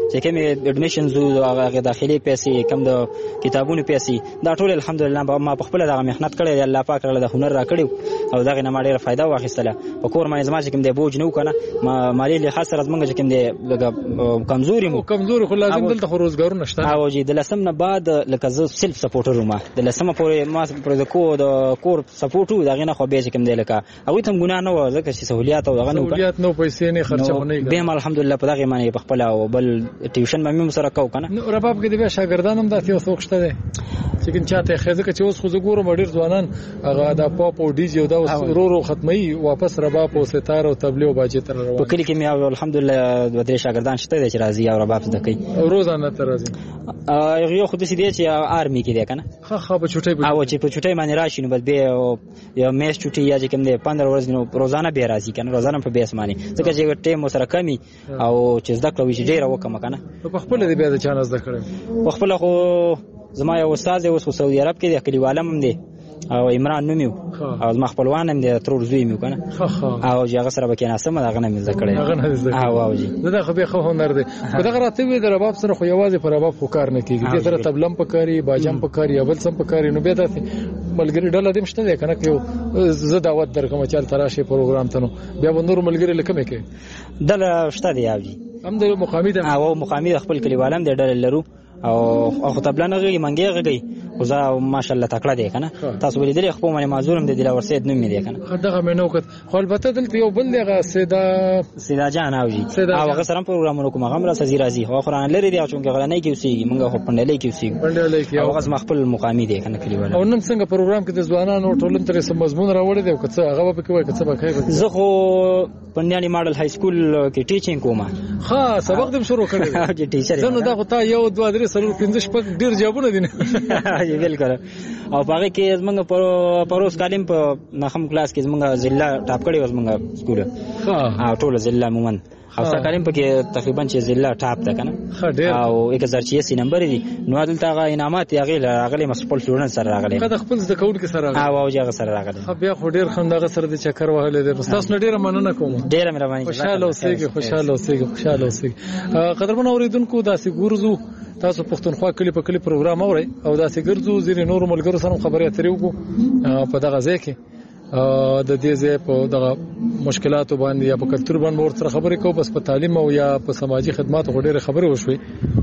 چې کوم اډمیشنز او داخلي پیسې کم د کتابونو پیسې دا ټول الحمدلله ما په خپل دغه مهنت کړی الله پاک راله د هنر را کړیو او دغه نه ما ډېره فایده واخیستله په کور باندې زما چې کوم دی بوج نه و کنه مالي لحاظ سره زمونږ چې کوم دی کمزوري خو لازم دلته خو روزګارونه شته او چې د لسم نه بعد لکه زه سلف سپورټر وم د لسم پورې ما پر د کور سپورټ و دغه نه خو به چې کوم دی لکه هغوی ته هم ګناه نه وه ځکه چې سهولیات او دغه نه پیسې نه خرچونه بیا هم الحمدلله په دغې باندې په خپله او بل ټیوشن به مې هم سره کوو که نه رباب کې د بیا شاګردان هم داسې یو څوک شته دی چې کوم چاته ښه ځکه چې اوس خو زه ګورم ډېر ځوانان هغه دا پاپ او ډي جي او دا اوس ورو ورو ختموي واپس رباب او ستار او تبلیغ او باجې ته روان په کلي کې مې الحمدلله دوه درې شاګردان شته دی چې راځي او رباب زده کوي روزانه ته راځي یو خو داسې دی چې آرمي کې دی که نه ښه په چوټۍ او چې په چوټۍ باندې راشي نو بس بیا یو میاشت چوټۍ یا چې کوم دی 15 ورځې نو روزانه بیا راځي که نه روزانه په بیس باندې ځکه چې ټایم ورسره کمي او چې زده کړه وي چې ډېره وکړم که نه په خپله دې بیا د چا نه زده کړی په خپله خو زما یو استاد دی اوس خو سعودي عرب کې دی کلیوالم هم دی او عمران نوم یو او زما خپلوان هم دی ترور زوی مې که نه او چې هغه سره به کېناستم هغه نه مې زده کړی او جي دا خو بیا ښه هنر دی خو دغه راته وې د رباب سره خو یوازې په رباب خو کار نه کېږي دې سره تبلم پکاري باجم پکاري یا بل څه پکاري نو بیا داسې ملګري ډله دې هم شته دی که نه که زه دعوت درکړم چې هلته راشئ پروګرام ته نو بیا به نور ملګري له کومې کوې ډله شته دی او جي هم د مقامي ده او مقامي د خپل کلیوال هم دی ډله لرو او خو تبله نه غږی منګې غږی خو زه ماشاءالله تکړه دی که نه تاسو به لیدلې خپل باندې معذور هم دی دلاور سید نوم مې دی که نه دغه مې نه وکړ خو البته دلته یو بل دی هغه سیدا جان او جي او هغه سره هم پروګرامونه کوم هغه هم راسه راځي خو قرآن لري دی او چونکې غرنۍ کې اوسېږي موږ خو پنډلۍ کې اوسېږو او هغه زما خپل مقامي دی که نه کلیوال او نن څنګه پروګرام کې د ځوانانو ټولنې ته څه مضمون راوړی دی او که څه هغه به پکې وایي که څه به کوي زه خو پنډیاني ماډل های سکول کې ټیچینګ کوم ښه سبق دې شروع کړی دی ټیچر زه نو دا خو تا یو دوه درې څلور پنځه شپږ ډېر جوابونه دي نه بالکل او په هغه کې زمونږ پروس کالم په نخم کلاس کې زمونږ ضلع ټاپ کړی و زمونږ سکول او ټول ضلع عموما خاصه کالم پکې تقریبا چې ضلع ټاپ ده که نه او 1086 نمبر دي نو دلته هغه انعامات یې راغلي مسپل سټوډنټ سره راغلي د خپل زده کوونکي سره راغلي او هغه سره راغلي بیا خو ډېر خندغه سره د چکر وهلې دی تاسو نه ډېره مننه کوم ډېره مهرباني خوشاله اوسئ قدرمن اوریدونکو داسې ګورځو تاسو پښتونخوا کلی په کلی پروګرام اورئ او داسې ګرځو ځینې نورو ملګرو سره خبرې اترې وکړو په دغه ځای کې د دې ځای په دغه مشکلاتو باندې یا په کلتور باندې ورسره خبرې کوو بس په تعلیم او یا په سماجی خدماتو ډېرې خبرې وشوي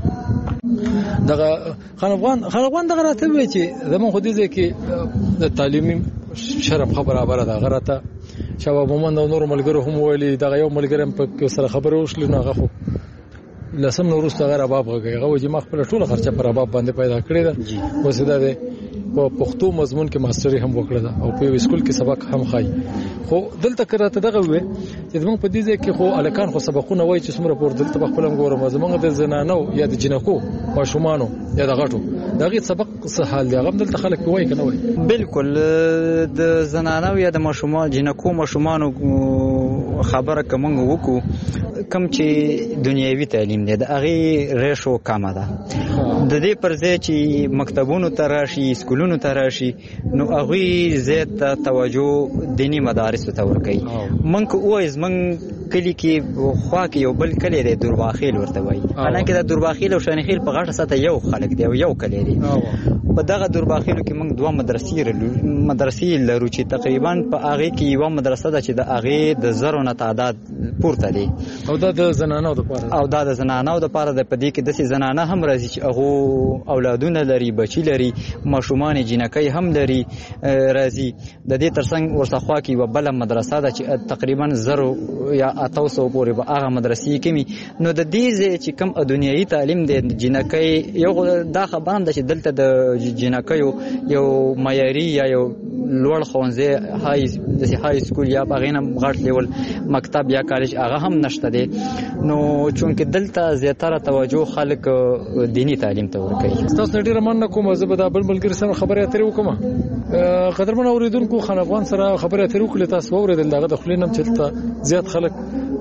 دغه خان افغان دغه راته وی چې زمون خو دې ځای کې د تعلیمي شرف خبره برابر ده غراته شباب مومن او نور ملګرو هم ویلي دغه یو ملګری په سره خبرې وشلې نو هغه خو لسم نورسته غیر رباب غږی هغه چې ما خپل ټوله خرچه پر رباب باندې پیدا کړې ده وسیده ده په پښتو مضمون کې ماستري هم وکړه ده او په اسکول کې سبق هم خای خو دلته کراته دغه وې چې زمونږ په دې ځای کې خو الکان خو سبقونه وای چې څومره پور دلته خپل هم ګورم زمونږ د زنانو یا د جنکو ماشومانو یا د غټو دغه سبق څه حال دی هغه دلته خلک وای کنه وای بالکل د زنانو یا د ماشومان جنکو ماشومانو خبره کوم وکړو کم چې دنیوي تعلیم دی د هغه ریشو کمه ده د دې پر ځای چې مکتبونو ته راشي سکولونو ته راشي نو هغه زیات توجه دینی مدارس ته ورکوي منک اوایز من کلی کې خوا کې یو بل کلی دی درواخیل ورته وایي حالانکه د درواخیل او شانخیل په غاړه ساته یو خلک دی یو کلی دی په دغه درواخیلو کې موږ دوه مدرسې لرو چې تقریبا په هغه کې یو مدرسه ده چې د هغه د زرو نه تعداد پورته دی او دا د زنانو د پاره د پدې کې د زنانه هم راځي چې هغه اولادونه لري بچی لري ماشومان جنکۍ هم لري راځي د دې ترڅنګ ورڅخوا کې وبله مدرسه ده چې تقریبا زرو یا 800 پورې به هغه مدرسې کې نو د دې چې کم دنیوي تعلیم دی جنکۍ یو دا خبره ده چې دلته د جنکیو یو معیاري یا یو لوړ ښوونځی های سکول یا هغې نه غټ لیول مکتب یا کالج هغه هم نشته دی نو چونکې دلته زیاتره توجه خلک دینی تعلیم ته ورکوي تاسو ډېره مننه کوم زه به دا بل ملګري سره خبرې اترې وکړم قدرمن اورېدونکو خان افغان سره خبرې اترې وکړې تاسو واورېدل دغه د خولې نه چې دلته زیات خلک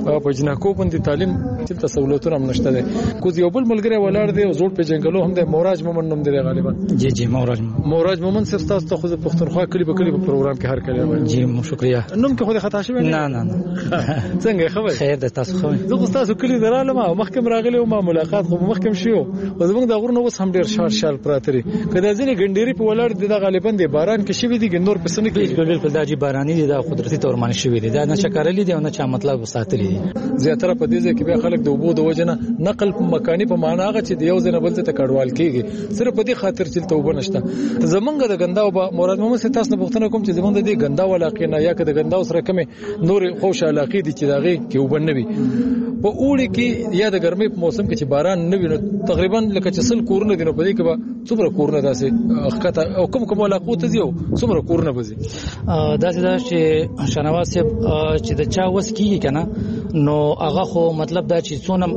په جنکو باندې تعلیم چې سہولتونه هم نشته دي. کو یو بل ملګری ولاړ دی او زوړ په جنگلو هم د موراج مومن نوم دی غالبا. جی موراج مومن صرف تاسو ته خو پښتونخوا کلی په کلی په پروګرام کې هر کلی وایي. جی شکریہ. نوم کې خو خطا شوی نه څنګه خبر خیر ده تاسو خو زه تاسو کلی درالم او مخکم راغلی او ما ملاقات خو مخکم شیو او زمونږ د غرونو اوس هم ډیر شال پراتري کله ځینې ګنډيري په ولاړ دي د غالبا د باران کې شوی دي ګنور په سن کې بالکل دا جی باراني دي دا قدرتي تور باندې شوی دي دا نه چکرلی دي او نه چا مطلب ساتلی دي. زیاتره په دې ځای کې به خلک د وبو د وجنه نقل مکاني په معنا هغه چې د یو ځای نه بل ته کډوال کیږي صرف په دې خاطر چې توبه نشته. زمونږ د غنداو په مراد محمد سي تاسو نه پوښتنه کوم چې زمونږ د دې غنداو علاقې نه یا که د غنداو سره کومه نور خوش علاقې دي چې داغه کې وبنوي په اوړي کې یا د ګرمۍ په موسم کې چې باران نه وي نو تقریبا لکه چې سل کورونه دي نو په دې کې به څومره کورونه داسې اخته او کوم علاقو ته دي او څومره کورونه بزي داسې دا چې شنواز چې د چا وس کیږي کنه نو هغه خو مطلب دا چې څونم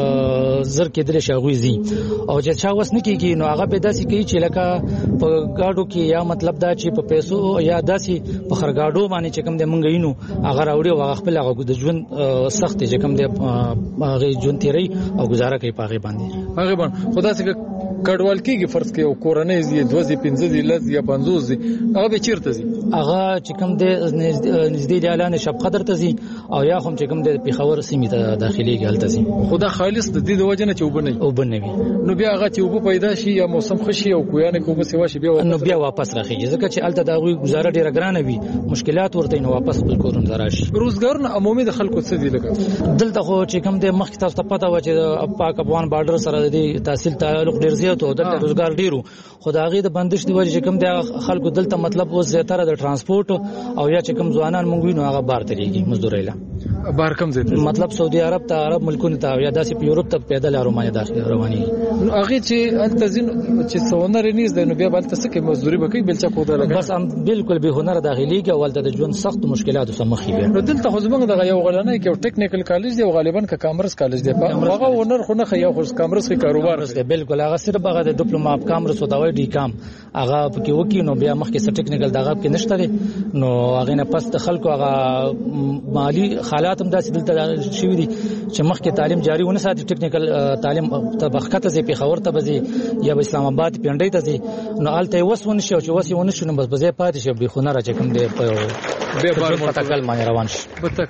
زر کې درې شاغوي زی او چې چا وس نه کیږي نو هغه به داسې کوي چې لکه په گاډو کې یا مطلب دا چې په پیسو یا داسې په خرګاډو باندې چې کوم د مونږ یینو هغه راوړي او هغه خپل هغه د ژوند سخت چې کوم د هغه ژوند تیری او گزاره کوي پاغه باندې خدا څخه کډوال کېږي فرض کې او کورنۍ زی 25 لز یا 50 زی هغه به چیرته زی هغه چې کوم د نږدې د اعلان شب قدر ته زی او یا هم چې کوم د پیښور سیمې ته داخلي ګالته زی خدا خالص د دې د وجنه چې وبنوي نو بیا هغه چې وب پیدا شي یا موسم خوشي او کویانه کومه سیوا شي بیا واپس راخیږي ځکه چې الته دا غوي گزاره ډیره ګرانه وي مشکلات ورته نو واپس خپل کورونه دراشي. روزګار نه عمومي د خلکو څه دي لګا دلته خو چې کوم د مخ تاسو ته پته و چې پاک افغان بارډر سره د تحصیل تعلق ډیر زیات او دلته روزګار ډیرو خدایغي د بندش دی وجه کوم د خلکو دلته مطلب اوس زیاتره د ترانسپورت او یا چې کوم ځوانان مونږ وینو هغه بار تریږي مزدوري له بار کم زیات مطلب سعودي عرب ته عرب ملکونو ته یا داسې په یورپ ته پیدل روانه داخله رواني هغه چې التزین چې سونر نيز د نو بیا بلته سکه مزدوري بکې بلچا کوده لګا بس هم بالکل به هنر داخليږي او ولته د ژوند سخت مشکلات سره مخ وي. نو دلته خو زمونږ د یو غلنۍ کې ټیکنیکل کالج دی او غالبا ک کامرس کالج دی هغه هنر خو نه خیا خو کامرس کې کاروبار دی بالکل هغه صرف هغه د ډیپلوما اف کامرس او دا ډی کام هغه پکې وکی نو بیا مخ کې ټیکنیکل دغه کې نشته نو هغه نه پس د خلکو هغه مالی حالات هم داسې دلته شوی دي چې مخ کې تعلیم جاری ونه ساتي ټیکنیکل تعلیم طبقه ته په خبر ته بزي یا اسلام آباد پیندې ته زی نو الته وسونه شو چې وسونه شنو بس بزې پاتې شي به خنره چې کوم دی په به بار متکل باندې روان شي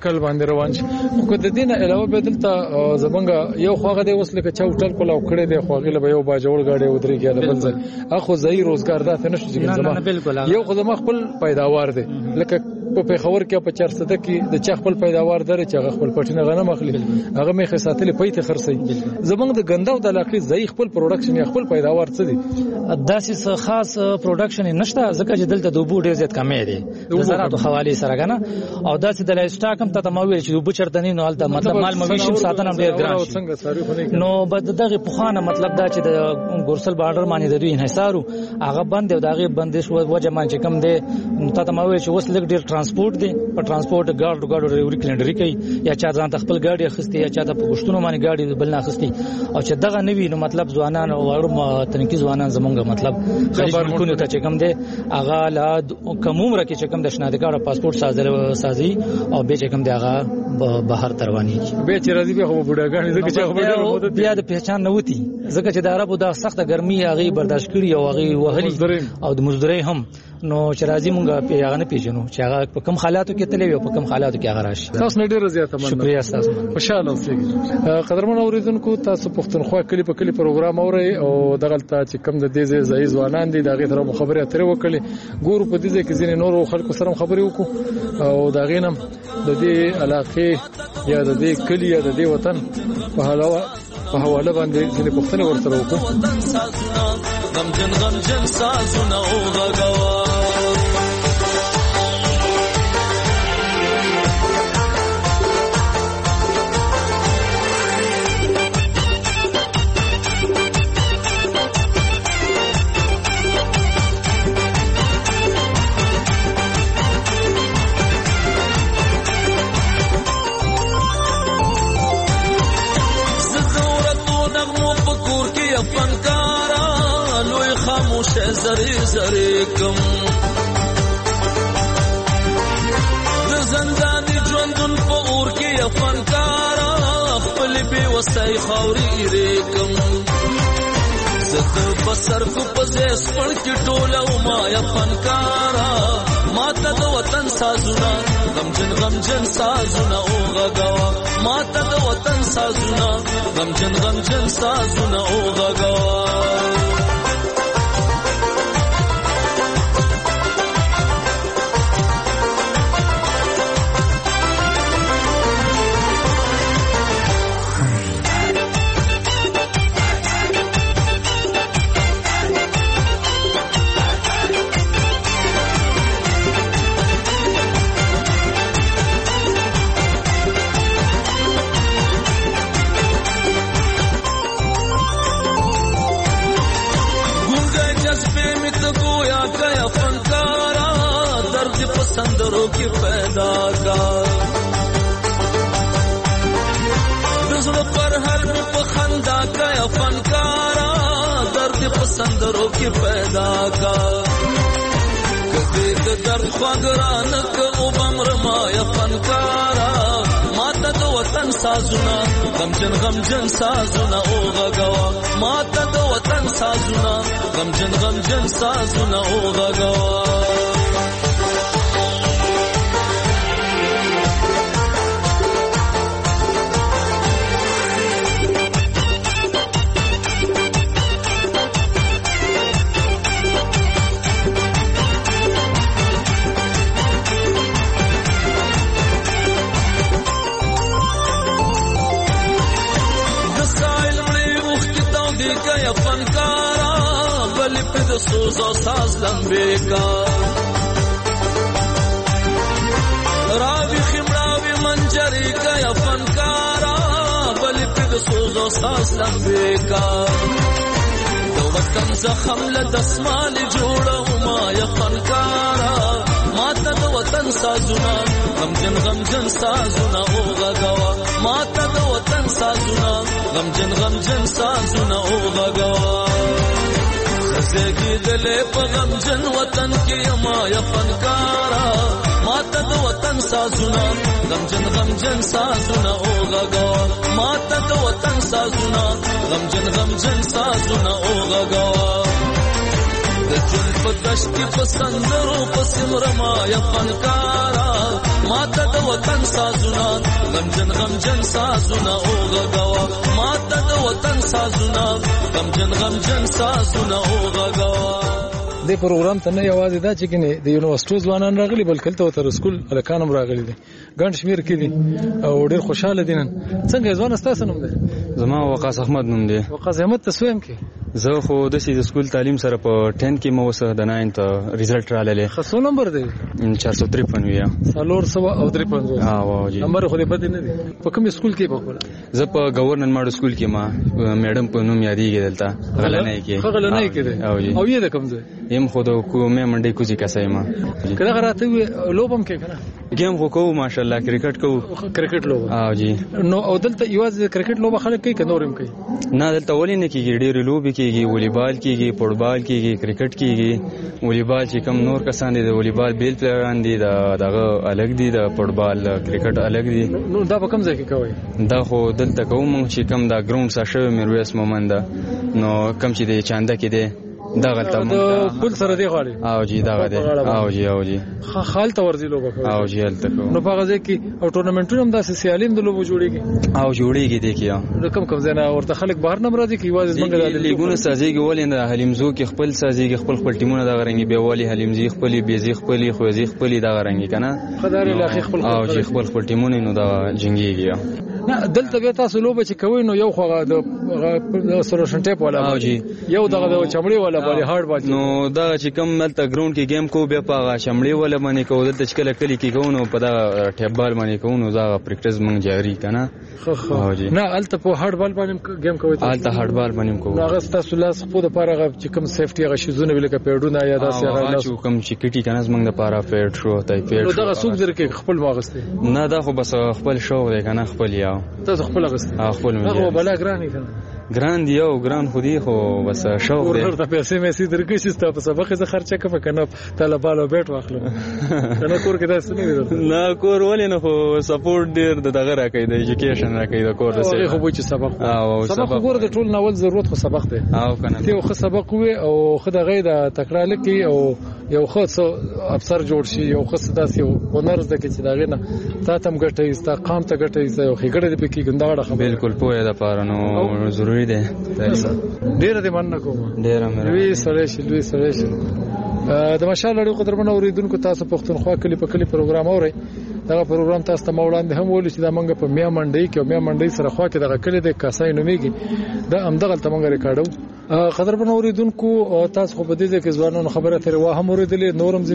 خو د دینه علاوه به دلته زمونږ یو خوغه دی وسله چې چوټل کولا کړي دی خوغه له یو باجوړ غاډي ودري کېده بل ځای اخو ځای روزګار ده نشي چې زما یو خو زما خپل پیداوار دی لکه په خبر کې په 400 کې د چا خپل پیداوار درې چې خپل پټینه غنم اخلي هغه مې خساتلې پېته خرڅي زمونږ د غنداو د علاقې ځای خپل پروډکشن یا خپل پیداوار څه دي داسې خاص پروډکشن نشته ځکه چې دلته د وبو ډیر زیات کمې دي د زراعت حواله سره کنه او داسې د لایف سټاک هم ته مو ویل چې وبو چرته نه نو الته مطلب مال مویشم ساتنه ډیر ګران نو بد دغه پخوانه مطلب دا چې د ګورسل بارډر باندې د دوی انحصارو هغه بند او دغه بندش وجه مان چې کم دی ته مو ویل چې وس لګ ډیر ترانسپورت دی په ترانسپورت ګاډو ډریوري کلندري کوي یا چا ځان خپل ګاډي اخستي یا چا د پښتونو باندې ګاډي بل نه اخستي او چې دغه نوی نو مطلب ځوانان او تنکی ځوانان زمونږ مطلب خلیج ملکونو ته چې کوم دی هغه لا کوم رکه چې کوم د شناخت پاسپورت سازي او به چې کوم دی هغه بهر تروانی به چې راځي به بوډاګانی ځکه چې خبره بیا د پہچان نه وتی ځکه چې د عربو د سخت ګرمي هغه برداشت کړی او هغه وهلي او د مزدوري هم نو چې راځي مونږ په هغه نه پیژنو چې هغه په کوم حالاتو کې تللی او په کوم حالاتو کې هغه راشي. تاسو نه ډیر زیاته مننه. شکریا تاسو. خوشاله اوسئ. قدرمن اوریدونکو تاسو پښتونخوا کلی په کلی پروګرام اورئ او دغه چې کوم د دې ځای ځوانان دي دغه تر خبرې اترې وکړي ګورو په دې کې ځینې نور خلکو سره خبرې وکړو او دغه نم د دې علاقې یا د دې کلی یا د دې وطن په حواله باندې ځینې پوښتنې ورسره وکړو. غمجن سازونه او غغوا زری کم د زندان ژوندون په اور کې فنکار سای خاوري ریکم زد بسر کو پزیس پړ کی ټوله او ما یا فنکارا ماته د وطن سازونه غمجن سازونه او غغوا ماته د وطن سازونه غمجن سازونه او غغوا سندروں کی پیدا کار نظر پر ہر میں پخندہ گیا فنکارا درد پسندروں کی پیدا کار کدی درد خواگرانک او بمر مایا فنکارا ماتا دو وطن سازونا غمجن سازونا او غگوا ماتا دو وطن سازونا غمجن سازونا او غگوا سوزو ساز لمبے کا راوی خمراوی منجری کا یا فنکارا بلی پید سوزو ساز لمبے کا دو وطن زخم لدسمال جوڑا ما یا فنکارا ماتا دو وطن سازونا غمجن سازونا او غگوا ماتا دو وطن سازونا غمجن سازونا او غگوا زگی دلے پغم جن وطن کی ما یا فنکارا ماتا دو وطن سازونا غمجن سازونا او غگوا ماتا دو وطن سازونا غمجن سازونا او غگوا دجن پدشتی پسندرو پسمر ما یا فنکارا ماتا دو وطن سازونا غمجن سازونا او غگوا ماتا دو وطن سازونا غمجن سازونا او غگوا د پروګرام ته نه یوازې دا چې کنه د یونیورسيټي ځوانان راغلي بلکې تر سکول الکانم راغلي دي ګڼ شمیر کې دي او ډېر خوشاله دي نن څنګه ځوان تاسو نوم دی زما وقاص احمد نوم دی وقاص احمد تاسو هم کې زه خو د سکول تعلیم سره په 10 کې مو وسه د 9 ته ریزلټ را لاله خصو نمبر دی 453 یا سالور سوا او 53 واو جی نمبر خو دې بد نه دی په کوم سکول کې په زه په گورنر ماډل سکول کې ما میډم په نوم یادېږي دلته غلنۍ کې او یې د کوم ځای یم خود کومه منډي کوزي کسای ما کله غراته لوبم کې کنه گیم خو کو ماشاءالله کرکټ کو کرکټ لوب جی نو او دلته یواز کرکټ لوب خلک کوي کنورم کوي نه دلته ولې نه کیږي ډېر لوب کیږي والیبال کیږي فوټبال کیږي کرکټ کیږي والیبال چې کم نور کسان دي د والیبال بیل پلیران دي دغه الګ دي د فوټبال کرکټ الګ دي نو دا په کوم ځای کې کوي دا خو دلته کوم چې کم دا ګراوند ساشه میرویس مومند نو کم چې د چاندا کې دي دا غلطه مونږ پول سره دی غواړي او جی دا غده او جی خال ته ورزي لوبه کوي او جی هلته کو نو په غزه کې او ټورنمنټونه هم داسې سیالیم د لوبو جوړيږي او جوړيږي دي کیه کم ځنه ورته خلک بهر نه راځي کی واځي څنګه د لیګونو سازيږي ولې نه حلیمزو کې خپل سازيږي خپل ټیمونه دا غرنګي به والی حلیمزي خپل بیزي خپل خوځي خپل دا غرنګي کنه خدای له خپل او جی خپل ټیمونه نو دا جنگيږي نه دلته به تاسو لوبه چې کوي نو یو خو د سولوشن ټیپ ولا او جی یو دغه د چمړي ولا باندې هارد باندې نو دا چې کوم ملته ګراوند کې گیم کو به پاغه چمړي ولا باندې کو دلته چې کله کې کوو په دا ټیپ بال باندې کوو نو دا پریکټیس مونږ جاری کنه او جی نه الته په هارد بال باندې گیم کوي الته هارد بال باندې کوو نو هغه تاسو لاس خو د پاره چې کوم سیفټي هغه شیزونه ویل کې پیډونه یا داسې هغه چې کوم چې کټی کنه مونږ د پاره پیډ شو تای پیډ نو دا سوق در کې خپل واغسته نه دا خو بس خپل شو دی کنه خپل یاو تاسو خپل واغسته خپل هغه بلا ګرانی کنه ګران دی او ګران خو دی خو بس شوق دی ورته پیسې مې سي درکې چې تاسو په سبق زه خرچه کوم کنه طالبانو بیٹ واخلو کنه کور کې تاسو نه کور ولې نه خو سپورټ ډیر د دغه راکې د ایجوکیشن راکې د کور د سره خو به چې سبق ګور د ټول ناول ضرورت خو سبق دی او کنه ته خو سبق وي او خو د غي د تکرار لکې او یو خو افسر جوړ شي یو خو داسې یو هنر زده کې چې دا غنه تا تم ګټي ستا قام ته ګټي یو خېګړه دې پکې ګنداړه خبره بالکل پوهه ده پارانو ضروری ده ډیر دې مننه کوم ډیر لوی سره شي د مشال لړۍ قدرمن اوریدونکو تاسو پښتونخوا کلی په کلی پروګرام اورئ دا پروګرام تاسو ته وړاندې هم ول چې دا منګه په میا منډي کې او میا منډي سره خوا کې دغه کلی د کاسای نوميږي دا همدغه تمنګ ریکارډو قدرمن اوریدونکو تاسو خو په دې کې ځوانانو خبره تر واه هم اوریدلې نورم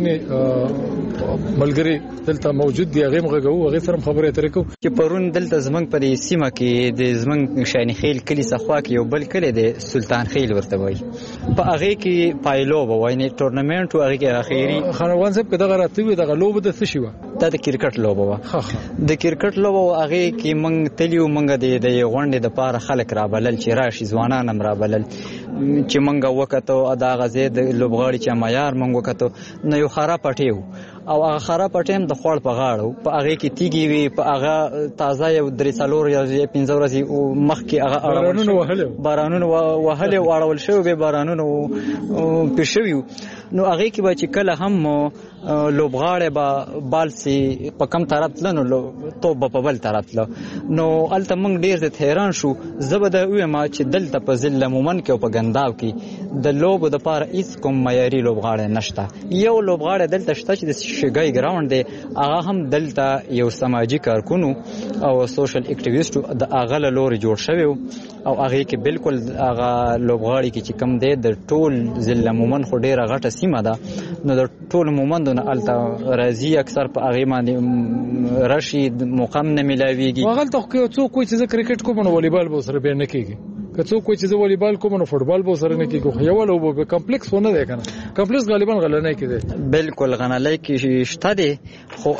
ځنی ملګری دلته موجود دی هغه مغه هغه سره خبره تر کو چې پرون دلته زمنګ په سیمه کې د زمنګ شاهین خیل کلی سخوا کې یو بل کلی د سلطان خیل ورته وای په هغه کې پایلو وای نه ټورنمنت او هغه کې اخیری خانوان صاحب دغه راته وي دغه لوب د څه شي و دا د کرکټ لوب و د کرکټ لوب هغه کې منګ تلیو منګ د غونډې د پاره خلک را بلل چې راشي ځوانان هم را بلل چې منګه وکړو ادا غزه د لوبغاړي چې معیار منګ وکړو نو یو خراب پټیو او هغه خراب پټیم د خوړ په غاړو په هغه کې تیږي وي په هغه تازه یو درې سالور یا 15 ورځې مخ کې هغه بارانونو وهله او اړول شو به بارانونو پښویو نو هغه کې به چې کله هم لوبغاړي به بالسي په کم طرف تلنو توپ په بل طرف تل نو الته موږ ډیر د حیران شو زبده وې ما چې دلته په ضلع مومن کې او په ګنداو کې د لوب د پاره هیڅ کوم معیاري لوبغاړي نشته یو لوبغاړي دلته شته چې شګای ګراوند دی هغه هم دلته یو سماجی کارکونو او سوشل اکټیویسټ د اغله لوري جوړ شوی او هغه کې بالکل هغه لوبغاړي کې چې کم دی د ټول ضلع مومن خو ډیره غټه سیمه ده نو د ټول مومن د الته راځي اکثر په هغه باندې رشید مقام نه ملاويږي هغه ته څوک کوئی چې کرکټ کوم نو والیبال به سره به نه کیږي که څوک کوئی چې والیبال کوم نو فوټبال به سره نه کیږي یو لوب به کمپلیکس ونه دی کنه کمپلیکس غالبا غلنه کیږي بالکل غنلای کی شته دي خو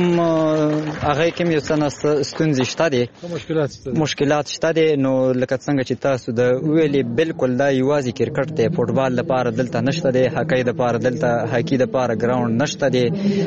هغه کوم یو څه ستونزې شته دي مشکلات شته دي نو لکه څنګه چې تاسو د ویلې بالکل دا یوازې کرکټ ته فوټبال لپاره دلته نشته دي هاکی لپاره دلته هاکی لپاره ګراوند نشته دي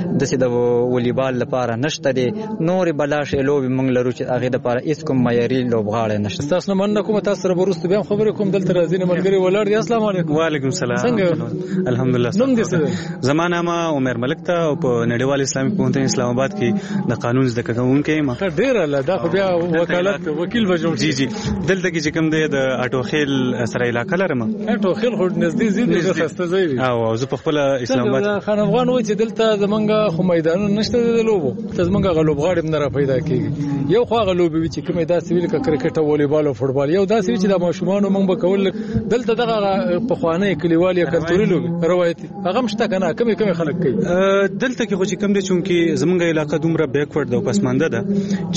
د والیبال لپاره نشته دي نور بلاش لوب موږ لرو چې هغه لپاره هیڅ کوم معیاري لوبغاړي نشته تاسو نه مننه کوم تاسو سره ورسته بیا خبرې کوم دلته راځي نه ملګری ولاړ دي السلام علیکم وعلیکم السلام الحمدلله نوم دې څه زمانہ ما عمر ملک ته او په نړیوال اسلامي پوهنتون اسلام آباد کې د قانون زده کوونکی ما ډیر الله دا خو بیا وکالت وکیل بجوړ جی دلته کې چې کوم دی د اټو خیل سره علاقه لرم اټو خیل خو نږدې زیات خسته ځای او زه په خپل اسلام آباد خان افغان وای چې دلته زمونږه خو میدانونه نشته د لوبو ته زمونږه غلوبغاړي نه را پیدا کیږي یو خو غلوبي چې کومه داسې ویل ک کرکټ او والیبال او فوټبال یو داسې چې د ماشومان موږ به کول دلته دغه په خوانه کلیوالي کلتوري لوبي روایتي هغه مشته کنه کمی خلک کوي دلته کې خو چې کوم دي چې زمونږه علاقه دومره بیکورډ ده او پسمانده ده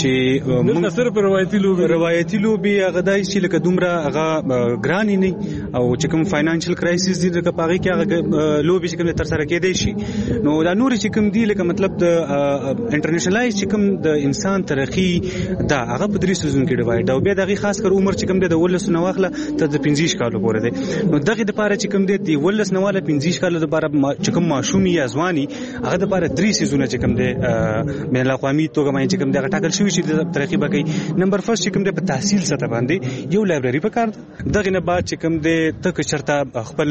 چې موږ صرف روایتي لوبي هغه دای چې لکه دومره هغه ګران نه او چې کوم فاینانشل کرایسس دي لکه پاغي کې هغه لوبي چې کوم تر سره کېدای شي نو دا نور چې کوم دي لکه مطلب د انټرنیشنلایز چې کوم د انسان ترقی دا هغه په درې سيزون کې ډیوایډ او بیا دغه خاص کر عمر چې کوم د ولس نو واخله ته د 15 کالو پورې دی نو دغه د پاره چې کوم دی د ولس نو والا 15 کالو د پاره چې کوم ماشومی یا ځواني هغه د پاره 3 سيزونه چې کوم دی بین الاقوامي توګه باندې چې کوم دی ټاکل شوی چې د ترقی بکې نمبر فرست چې کوم دی په تحصیل سطح باندې یو لایبرری په کار دغه نه بعد چې کوم دی تک چرته خپل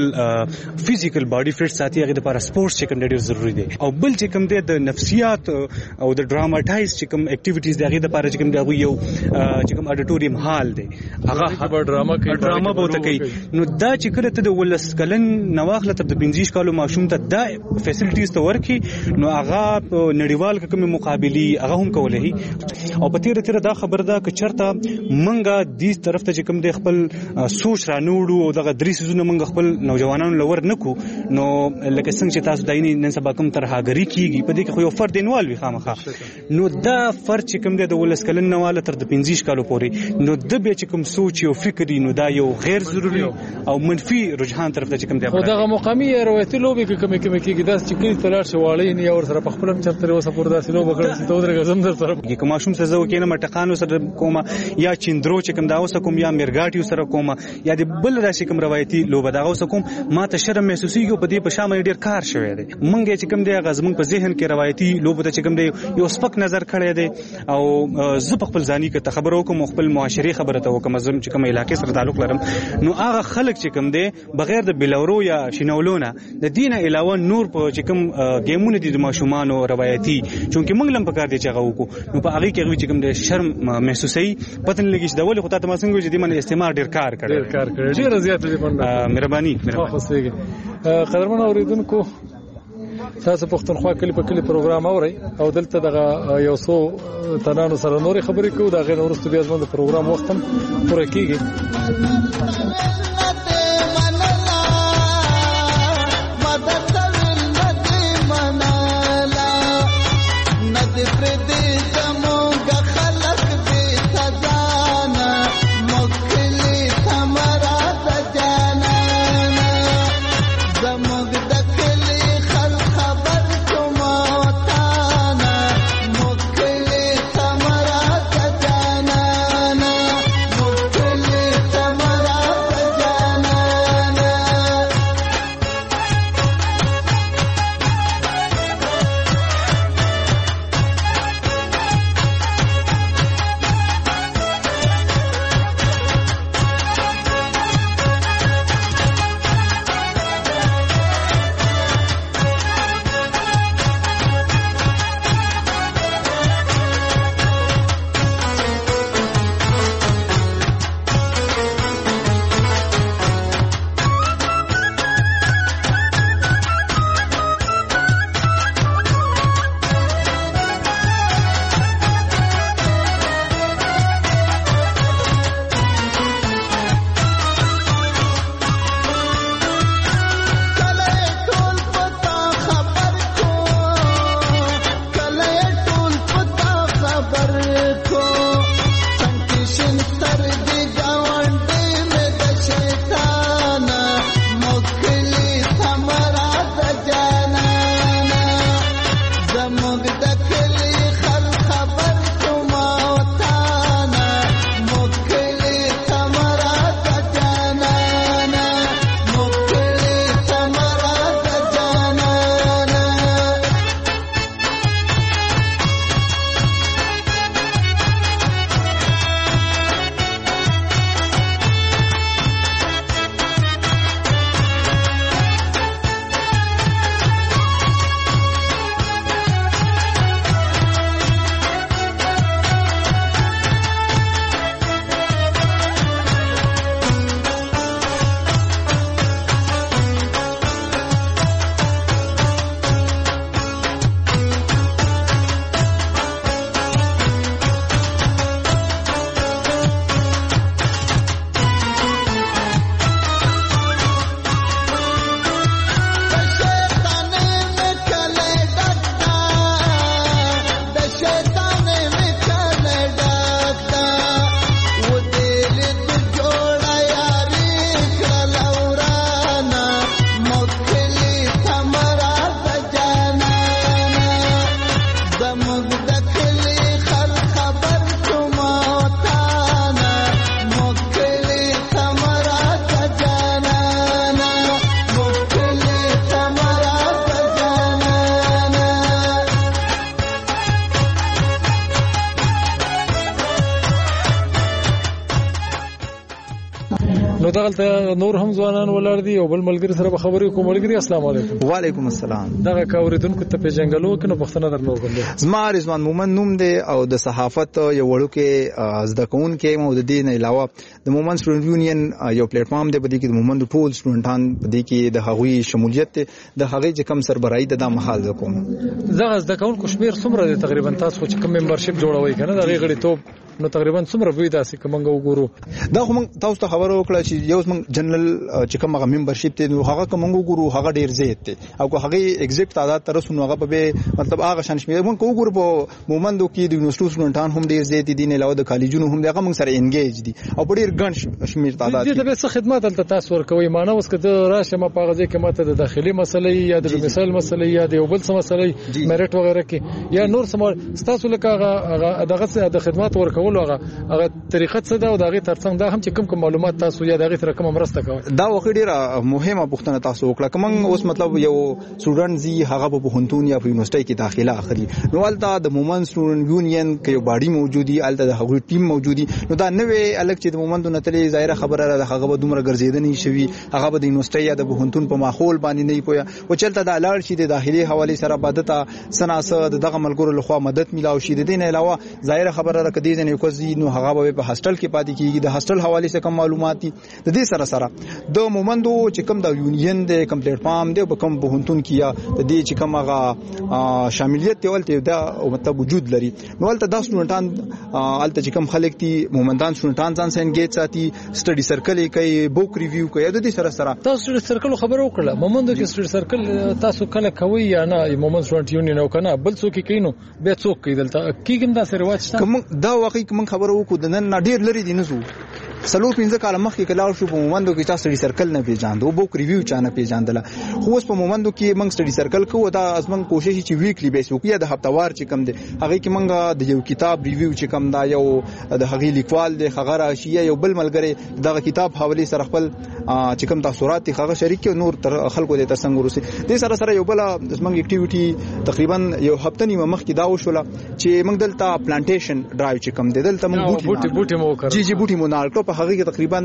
فزیکل باډي فټ ساتي هغه د پاره سپورتس چې کوم ډیر ضروری دی او بل چې کوم دی د نفسیات او د ډراماټایز چې کوم اکټیویټیز دی هغه د پاره چې کوم دی یو چې کوم اډیټوریم هال دی هغه ډراما بوته کوي نو دا چې کله ته د ولس کلن نواخله تر د 15 کالو ماشوم ته دا فیسیلیټیز ته ورکي نو هغه نړیوال کوم مقابلي هغه هم کولای او په تیر دا خبر ده چې چرته منګه دې طرف ته چې کوم د خپل سوچ رانوړو او دغه درې سيزونه منګه خپل نوجوانانو لور نکو نو لکه څنګه چې تاسو دایني نن سبا کوم تر هاګری کیږي په دې کې خو یو فرد انوال وي خامخا نو دا فرد چې کوم د ولس کلن نواله تر د 15 کالو پورې نو د به چې کوم سوچ او فکر نو دا یو غیر ضروري او منفي رجحان طرف ته کوم دی. خو دغه مقامي روایتي لوبي کې کومې کېږي دا چې کلی تلار شواړې نه اور سره په خپل چرته وسه پر داسې لوب کړی چې تور غزم در سره کې کوم شوم سزا وکینه مټقانو سره کومه یا چندرو چې کوم دا اوسه کوم یا مرګاټیو سره کومه یا د بل راشي کوم روایتي لوب دا اوسه کوم ما ته شرم محسوسيږي په دې په شامل ډیر کار شوی دی. مونږ چې کوم دی غزمون په ذهن کې روایتي لوب ته چې کوم دی یو سپک نظر کړی دی او زه په خپل ځاني کې خبرو کوم خپل معاشري خبره ته کوم زم چې کوم علاقې سره تعلق لرم نو هغه خلک چې کوم دی بغیر د بلورو یا شینولونه د دینه علاوه نور په چې کوم گیمونه دي د ماشومان او روایتي چونکه موږ لم پکار دي چې هغه وکړو نو په هغه کې چې کوم د شرم محسوسي پته نه لګي چې د ولې خو تاسو څنګه چې د من استعمال ډیر کار کړی ډیر زیات دي مهرباني قدرمن اوریدونکو تاسو پښتونخوا کلی په کلی پروګرام اورئ او دلته دغه یو څو تنانو سره نورې خبرې کوو دا غیر ورستو بیا زموږ د پروګرام وخت هم پوره کیږي. نو دغه نور هم ځوانان ولر دي او بل ملګری سره به خبرې کوم. ملګری السلام علیکم. وعلیکم السلام. دغه کاوریدونکو ته په جنگلو کې نو پښتنه درنو کوم. زما رضوان مومن نوم دی او د صحافت یو وړو کې زده کون کې مو د دین علاوه د مومن سټوډنټ یونین یو پلیټ فارم دی په دې کې د مومن ټول سټوډنټان په دې کې د هغوی شمولیت د هغوی چې کم سربراهي د محل کوم. زغه زده کون کو شمیر څومره دی تقریبا تاسو چې کوم ممبرشپ جوړوي کنه د غړي توپ نو تقریبا څومره وی داسې کومنګ وګورو. دا خو تاسو ته خبرو وکړه چې یو موږ جنرال چې کوم هغه ممبرشپ ته نو هغه کوم وګورو هغه ډیر زیات دی او که هغه ایگزیکټ تعداد تر اوسه هغه به مطلب هغه شان شمیر موږ وګورو په مومندو کې د یونیورسيټو سټوډنټان هم ډیر زیات دي نه علاوه د کالجونو هم هغه موږ سره انګیج دي او په ډیر ګڼ شمیر تعداد دي. د څه خدمات تل تاسو ورکوي معنی اوس کده راشه ما په غځي کې ماته د داخلي مسلې یا د مثال مسلې یا د یو بل څه مسلې میرټ وغیرہ کې یا نور څه تاسو لکه هغه دغه د خدمات ورکول هغه طریقه څه ده او دغه ترڅنګ دا هم چې کوم معلومات تاسو یا دغه تر کوم مرسته کوي دا وخت ډیره مهمه پوښتنه تاسو وکړه کوم اوس مطلب یو سټوډنټ زی هغه په پوهنتون یا په یونیورسيټي کې داخله اخلي نو ولته د مومند سټوډنټ یونین کې یو باډي موجودي الته د هغوی ټیم موجودي نو دا نوې الګ چې د مومند نتلې ظاهره خبره ده هغه به دومره ګرځیدنې شوی هغه به د یونیورسيټي یا د پوهنتون په ماحول باندې نه پوهه او چلته د الاړ شي د داخلي حواله سره بدته سناسه دغه ملګرو لخوا مدد ملاوي شي د دې نه علاوه ظاهره خبره ده کدي نه کوزي نو هغه په هاستل کې پاتې کیږي د هاستل حواله سره کوم معلومات دي د دې سره د مومندو چې کوم د یونین د کوم پلیټ فارم دی په کوم پوهنتون کې یا د دې چې کوم هغه شاملیت دی ولته دا مطلب وجود لري نو ولته د سټوډنټان الته چې کوم خلک دي مومندان سټوډنټان ځان سره انګیج ساتي سټډي سرکل کوي بوک ریویو کوي د دې سره تاسو سرکل خبرو وکړه مومندو کې سټډي سرکل تاسو کله کوي یا نه مومند سټوډنټ یونین او کنه بل څوک کینو به څوک کوي دلته کیګم دا سره واچته کوم دا واقعي کوم خبرو وکړو د نن ډیر لري دي نزو سلو 15 کال مخکې کلاو شو په مومندو کې تاسو سټډي سرکل نه پیژاندو بوک ریویو چانه پیژاندله خو اوس په مومندو کې موږ سټډي سرکل کوو دا ازمن کوشش چې ویکلی بیس وکړو د هفتوار چې کم دی هغه کې موږ د یو کتاب ریویو چې کم دا یو د هغه لیکوال د هغه راشي یو بل ملګری دغه کتاب حواله سره خپل چې کم تاثرات هغه شریک نور تر خلکو د ترڅنګ ورسي د سره یو بل زمنګ اکټیویټي تقریبا یو هفته نیمه مخکې دا وشوله چې موږ دلته پلانټیشن ډرایو چې کم دی دلته موږ بوټي مو کړو جی بوټي مو نال په هغه کې تقریبا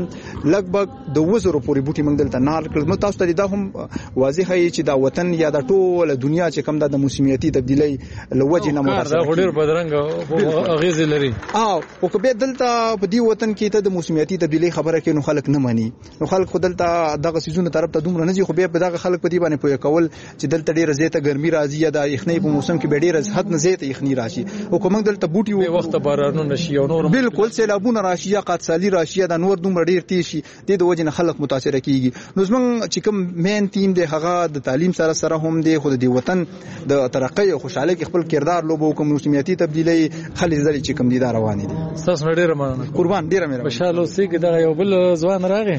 لګبګ د وزرو پورې بوټي موږ دلته نال کړو نو تاسو ته دا هم واضح هي چې دا وطن یا د ټول دنیا چې کم د موسمیاتي تبدیلی لوجه نه متاثر دا ډیر بدرنګ اغیز لري او کبه دلته په دې وطن کې ته د موسمیاتي تبدیلی خبره کې نو خلک نه مانی نو خلک دلته دغه سيزونه طرف ته دومره نه ځي خو به دغه خلک په دې باندې پوهه کول چې دلته ډیره زیاته ګرمي راځي یا د یخنۍ په موسم کې ډیره حد نه زیاته یخنۍ راشي او کوم دلته بوټي په وخت بارانونه نشي او نور بالکل سیلابونه راشي یا قحطسالي راشي دا نور دومره ډیر تیز شي د وجه نه خلک متاثر کیږي نو زمونږ چې کوم مین ټیم دی هغه د تعلیم سره هم دی خو د وطن د ترقۍ او خوشحالۍ کې خپل کردار لوبو کوم موسمیاتي تبدیلی خلک زړی چې کوم دي دا روان دي تاسو ډیر مننه قربان ډیر مې خوشاله اوسئ دا یو بل ځوان راغی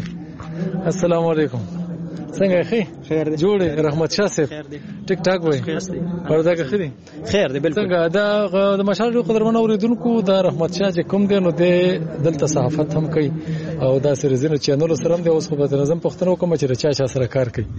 السلام علیکم څنګه خیر دی جوړ رحمت شاه صاحب ټیک ټاک وای پردا کې خري خیر دی بالکل څنګه د مشال قدرمن اوریدونکو دا رحمت شاه چې کوم دی نو د دلته صحافت هم کوي او دا سره زینو چینل سره هم د اوس په نظم پښتنو کوم چې چا سره کار کوي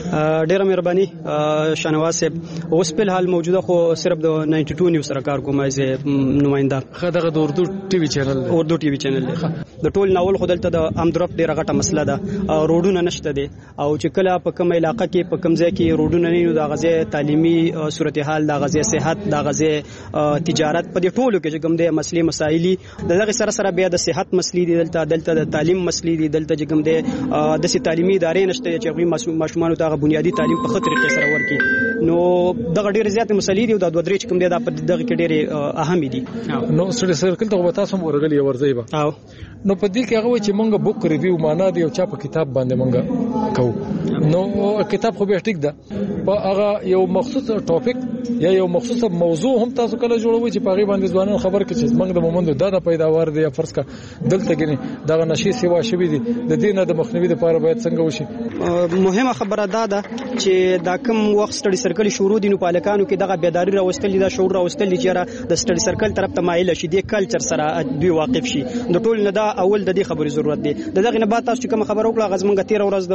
ډیره مهرباني شانواز صاحب اوس په حال موجوده خو صرف د 92 نیوز سره کار کوم از نمائنده خدغه د اردو ټي وي چینل د ټول ناول خدلته د امدرف ډیره غټه مسله ده روډونه نشته دي او چې کله په کوم علاقې کې په کوم ځای کې روډونه نه د غزه تعلیمي صورتحال د غزه صحت د غزه تجارت په دې ټولو کې چې کوم د مسلې مسایلي دغه سره بیا د صحت مسلې دلته د تعلیم مسلې دي دلته چې کوم د د تعلیمي ادارې نشته چې غوي ماشومان ته بنیادی تعلیم په خطر کې سره ورکي نو دغه ډېر زیات مسلې دي او د دوه درې چې کوم د دغه کې ډېر اهم دي نو سټډي سرکل ته تاسو هم ورغلي ورځي به نو په دې کې هغه چې مونږ بوک ریویو معنا دی او چا په کتاب باندې مونږ کوو نو کتاب خو به ټیک ده په هغه یو مخصوص ټاپک یا یو مخصوص موضوع هم تاسو کله جوړوي چې په هغه باندې ځوانان خبر کې چې مونږ د مومند د پیداوار دی یا فرض کا دلته کې دغه نشي سیوا شوی دي د دینه د مخنیوي لپاره باید څنګه وشي مهمه خبره ده چې دا کوم وخت سټډي سرکل شروع دي نو پالکانو کې دغه بیداری راوستل دي شعور راوستل دي چې د سټډي سرکل طرف ته مایل شي د کلچر سره دوی واقف شي د ټول نه دا اول د دې خبرې ضرورت دی دغه نه بعد تاسو کوم خبر وکړه غزمنګ 13 ورځ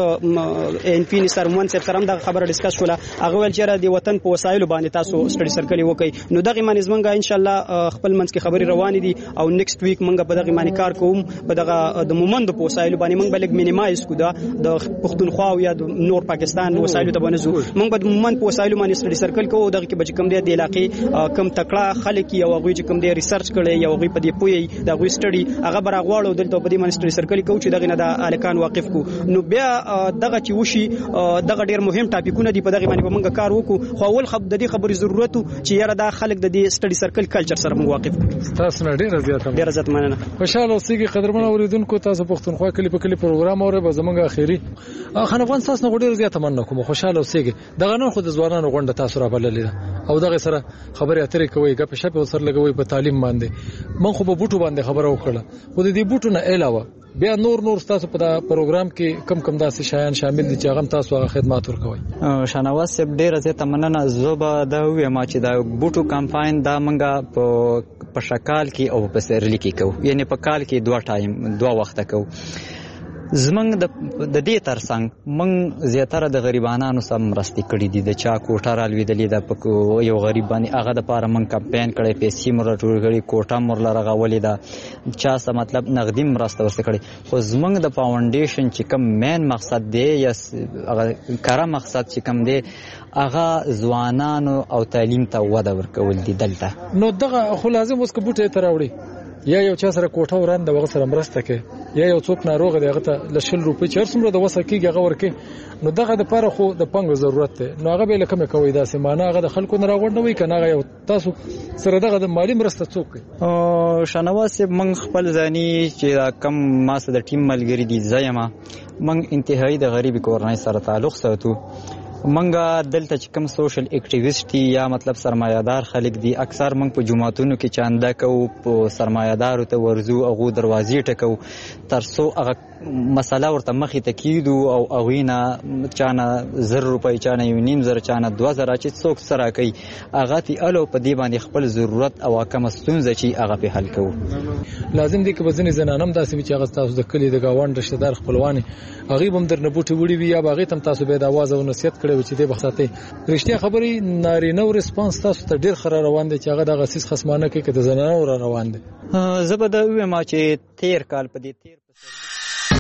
د ان پی نثار مون صاحب سره د خبره ډیسکس شوله هغه ول چې د وطن په وسایلو باندې تاسو سټډي سرکل وکړي نو دغه معنی زمونږ ان شاء الله خپل منځ کې خبري روان دي او نیکسټ ویک مونږ په دغه معنی کار کوم په دغه د مومند په وسایلو باندې مونږ بلګ مینیمایز کو دا د پښتونخوا او یا د نور پاکستان وسایلو ته باندې زو مونږ په مومند په وسایلو باندې سټډي سرکل کوو دغه کې بچ کم دی د علاقې کم تکړه خلک یو غوي چې کم دی ریسرچ کړي یو غوي په دې پوي دا غوي سټډي هغه برغواړو دلته په دې باندې سټډي سرکل کوو چې دغه نه د الکان واقف کو نو بیا دغه چې شي دغه ډیر مهم ټاپکونه دي په دغه باندې موږ کار وکړو خو اول د دې خبرې ضرورت چې یاره دا خلک د دې سټډي سرکل کلچر سره موږ واقف تاسو نه ډیر زیات مننه خوشاله اوسئ قدرمن اوریدونکو تاسو پښتونخوا کلی په کلی پروګرام اورئ به زمونږ اخیری خنوان تاسو نه ډیر زیات مننه کوم خوشاله اوسئ دغه نن خو د ځوانانو غونډه تاسو را بللې او دغه سره خبرې اترې کوي غپ شپ سره لګوي په تعلیم باندې من خو په بوټو باندې خبره وکړه خو د دې بوټو نه علاوه بیا نور تاسو په دا پروګرام کې کم داسې شایان شامل دي چې هغه تاسو هغه خدمات ورکوي شانواز صاحب ډیر زیات مننه زوبه دا وایم چې دا بوټو کمپاین دا منګه په شکال کې او په سرلی کې کو یعنی په کال کې 2 وخته کو زمنګ د دې ترڅنګ من زیاتره د غریبانو سم مرستې کړې دي د چا کوټه را لویدلې د یو غریب باندې هغه د پاره من کمپاین کړي پیسې مر ټول کړي کوټه مر لرغولې ده چا څه مطلب نقدي مرسته ورسره کړي خو زمنګ د فاونډیشن چې کوم مین مقصد دی یا هغه کار مقصد چې کوم دی هغه ځوانانو او تعلیم ته وده ورکول دي دلته نو دغه خو لازم اوس کبوټه تراوړي یا یو چا سره کوټه وران د وغه سره مرسته کوي یا یو څوک ناروغ دی هغه ته لشل روپۍ چر څومره د وسه کېږي هغه ورکې نو دغه د پاره خو د پنګ ضرورت دی نو هغه به لکه مې کوي دا سیمانه هغه د خلکو نه راغونډوي کنه هغه یو تاسو سره دغه د مالی مرسته څوک کوي شانواز من خپل ځاني چې کم ما سره د ټیم ملګری دي زایما من انتهایی د غریب کورنۍ سره تعلق ساتو منګه دلته چې کوم سوشل اکټیویسټ یا مطلب سرمایه‌دار خلک دي اکثر موږ په جمعاتونو کې چاندا کوو په سرمایه‌دارو ته ورزو او دروازې ټکو ترڅو هغه مسله ورته مخې ته کیدو او اغوینا چانه 1,000 روپۍ چانه 1,500 چانه 2,000 چې څوک سره کوي هغه تی الو په دې باندې خپل ضرورت او کوم ستونزه چې هغه په حل کوو لازم دي چې بزنې زنانم داسې چې هغه تاسو د کلی د گاوند رشتہ دار خپلوان هغه هم در نه بوټي وړي وي یا هغه تم تاسو به د आवाज او نصیحت کړي چې دې بخښته رښتیا خبري نارینه ریسپانس تاسو ته ډیر خره روان دي چې هغه د غسیس خصمانه کې د زنانو روان دي زبده وې ما چې 13 کال په دې 13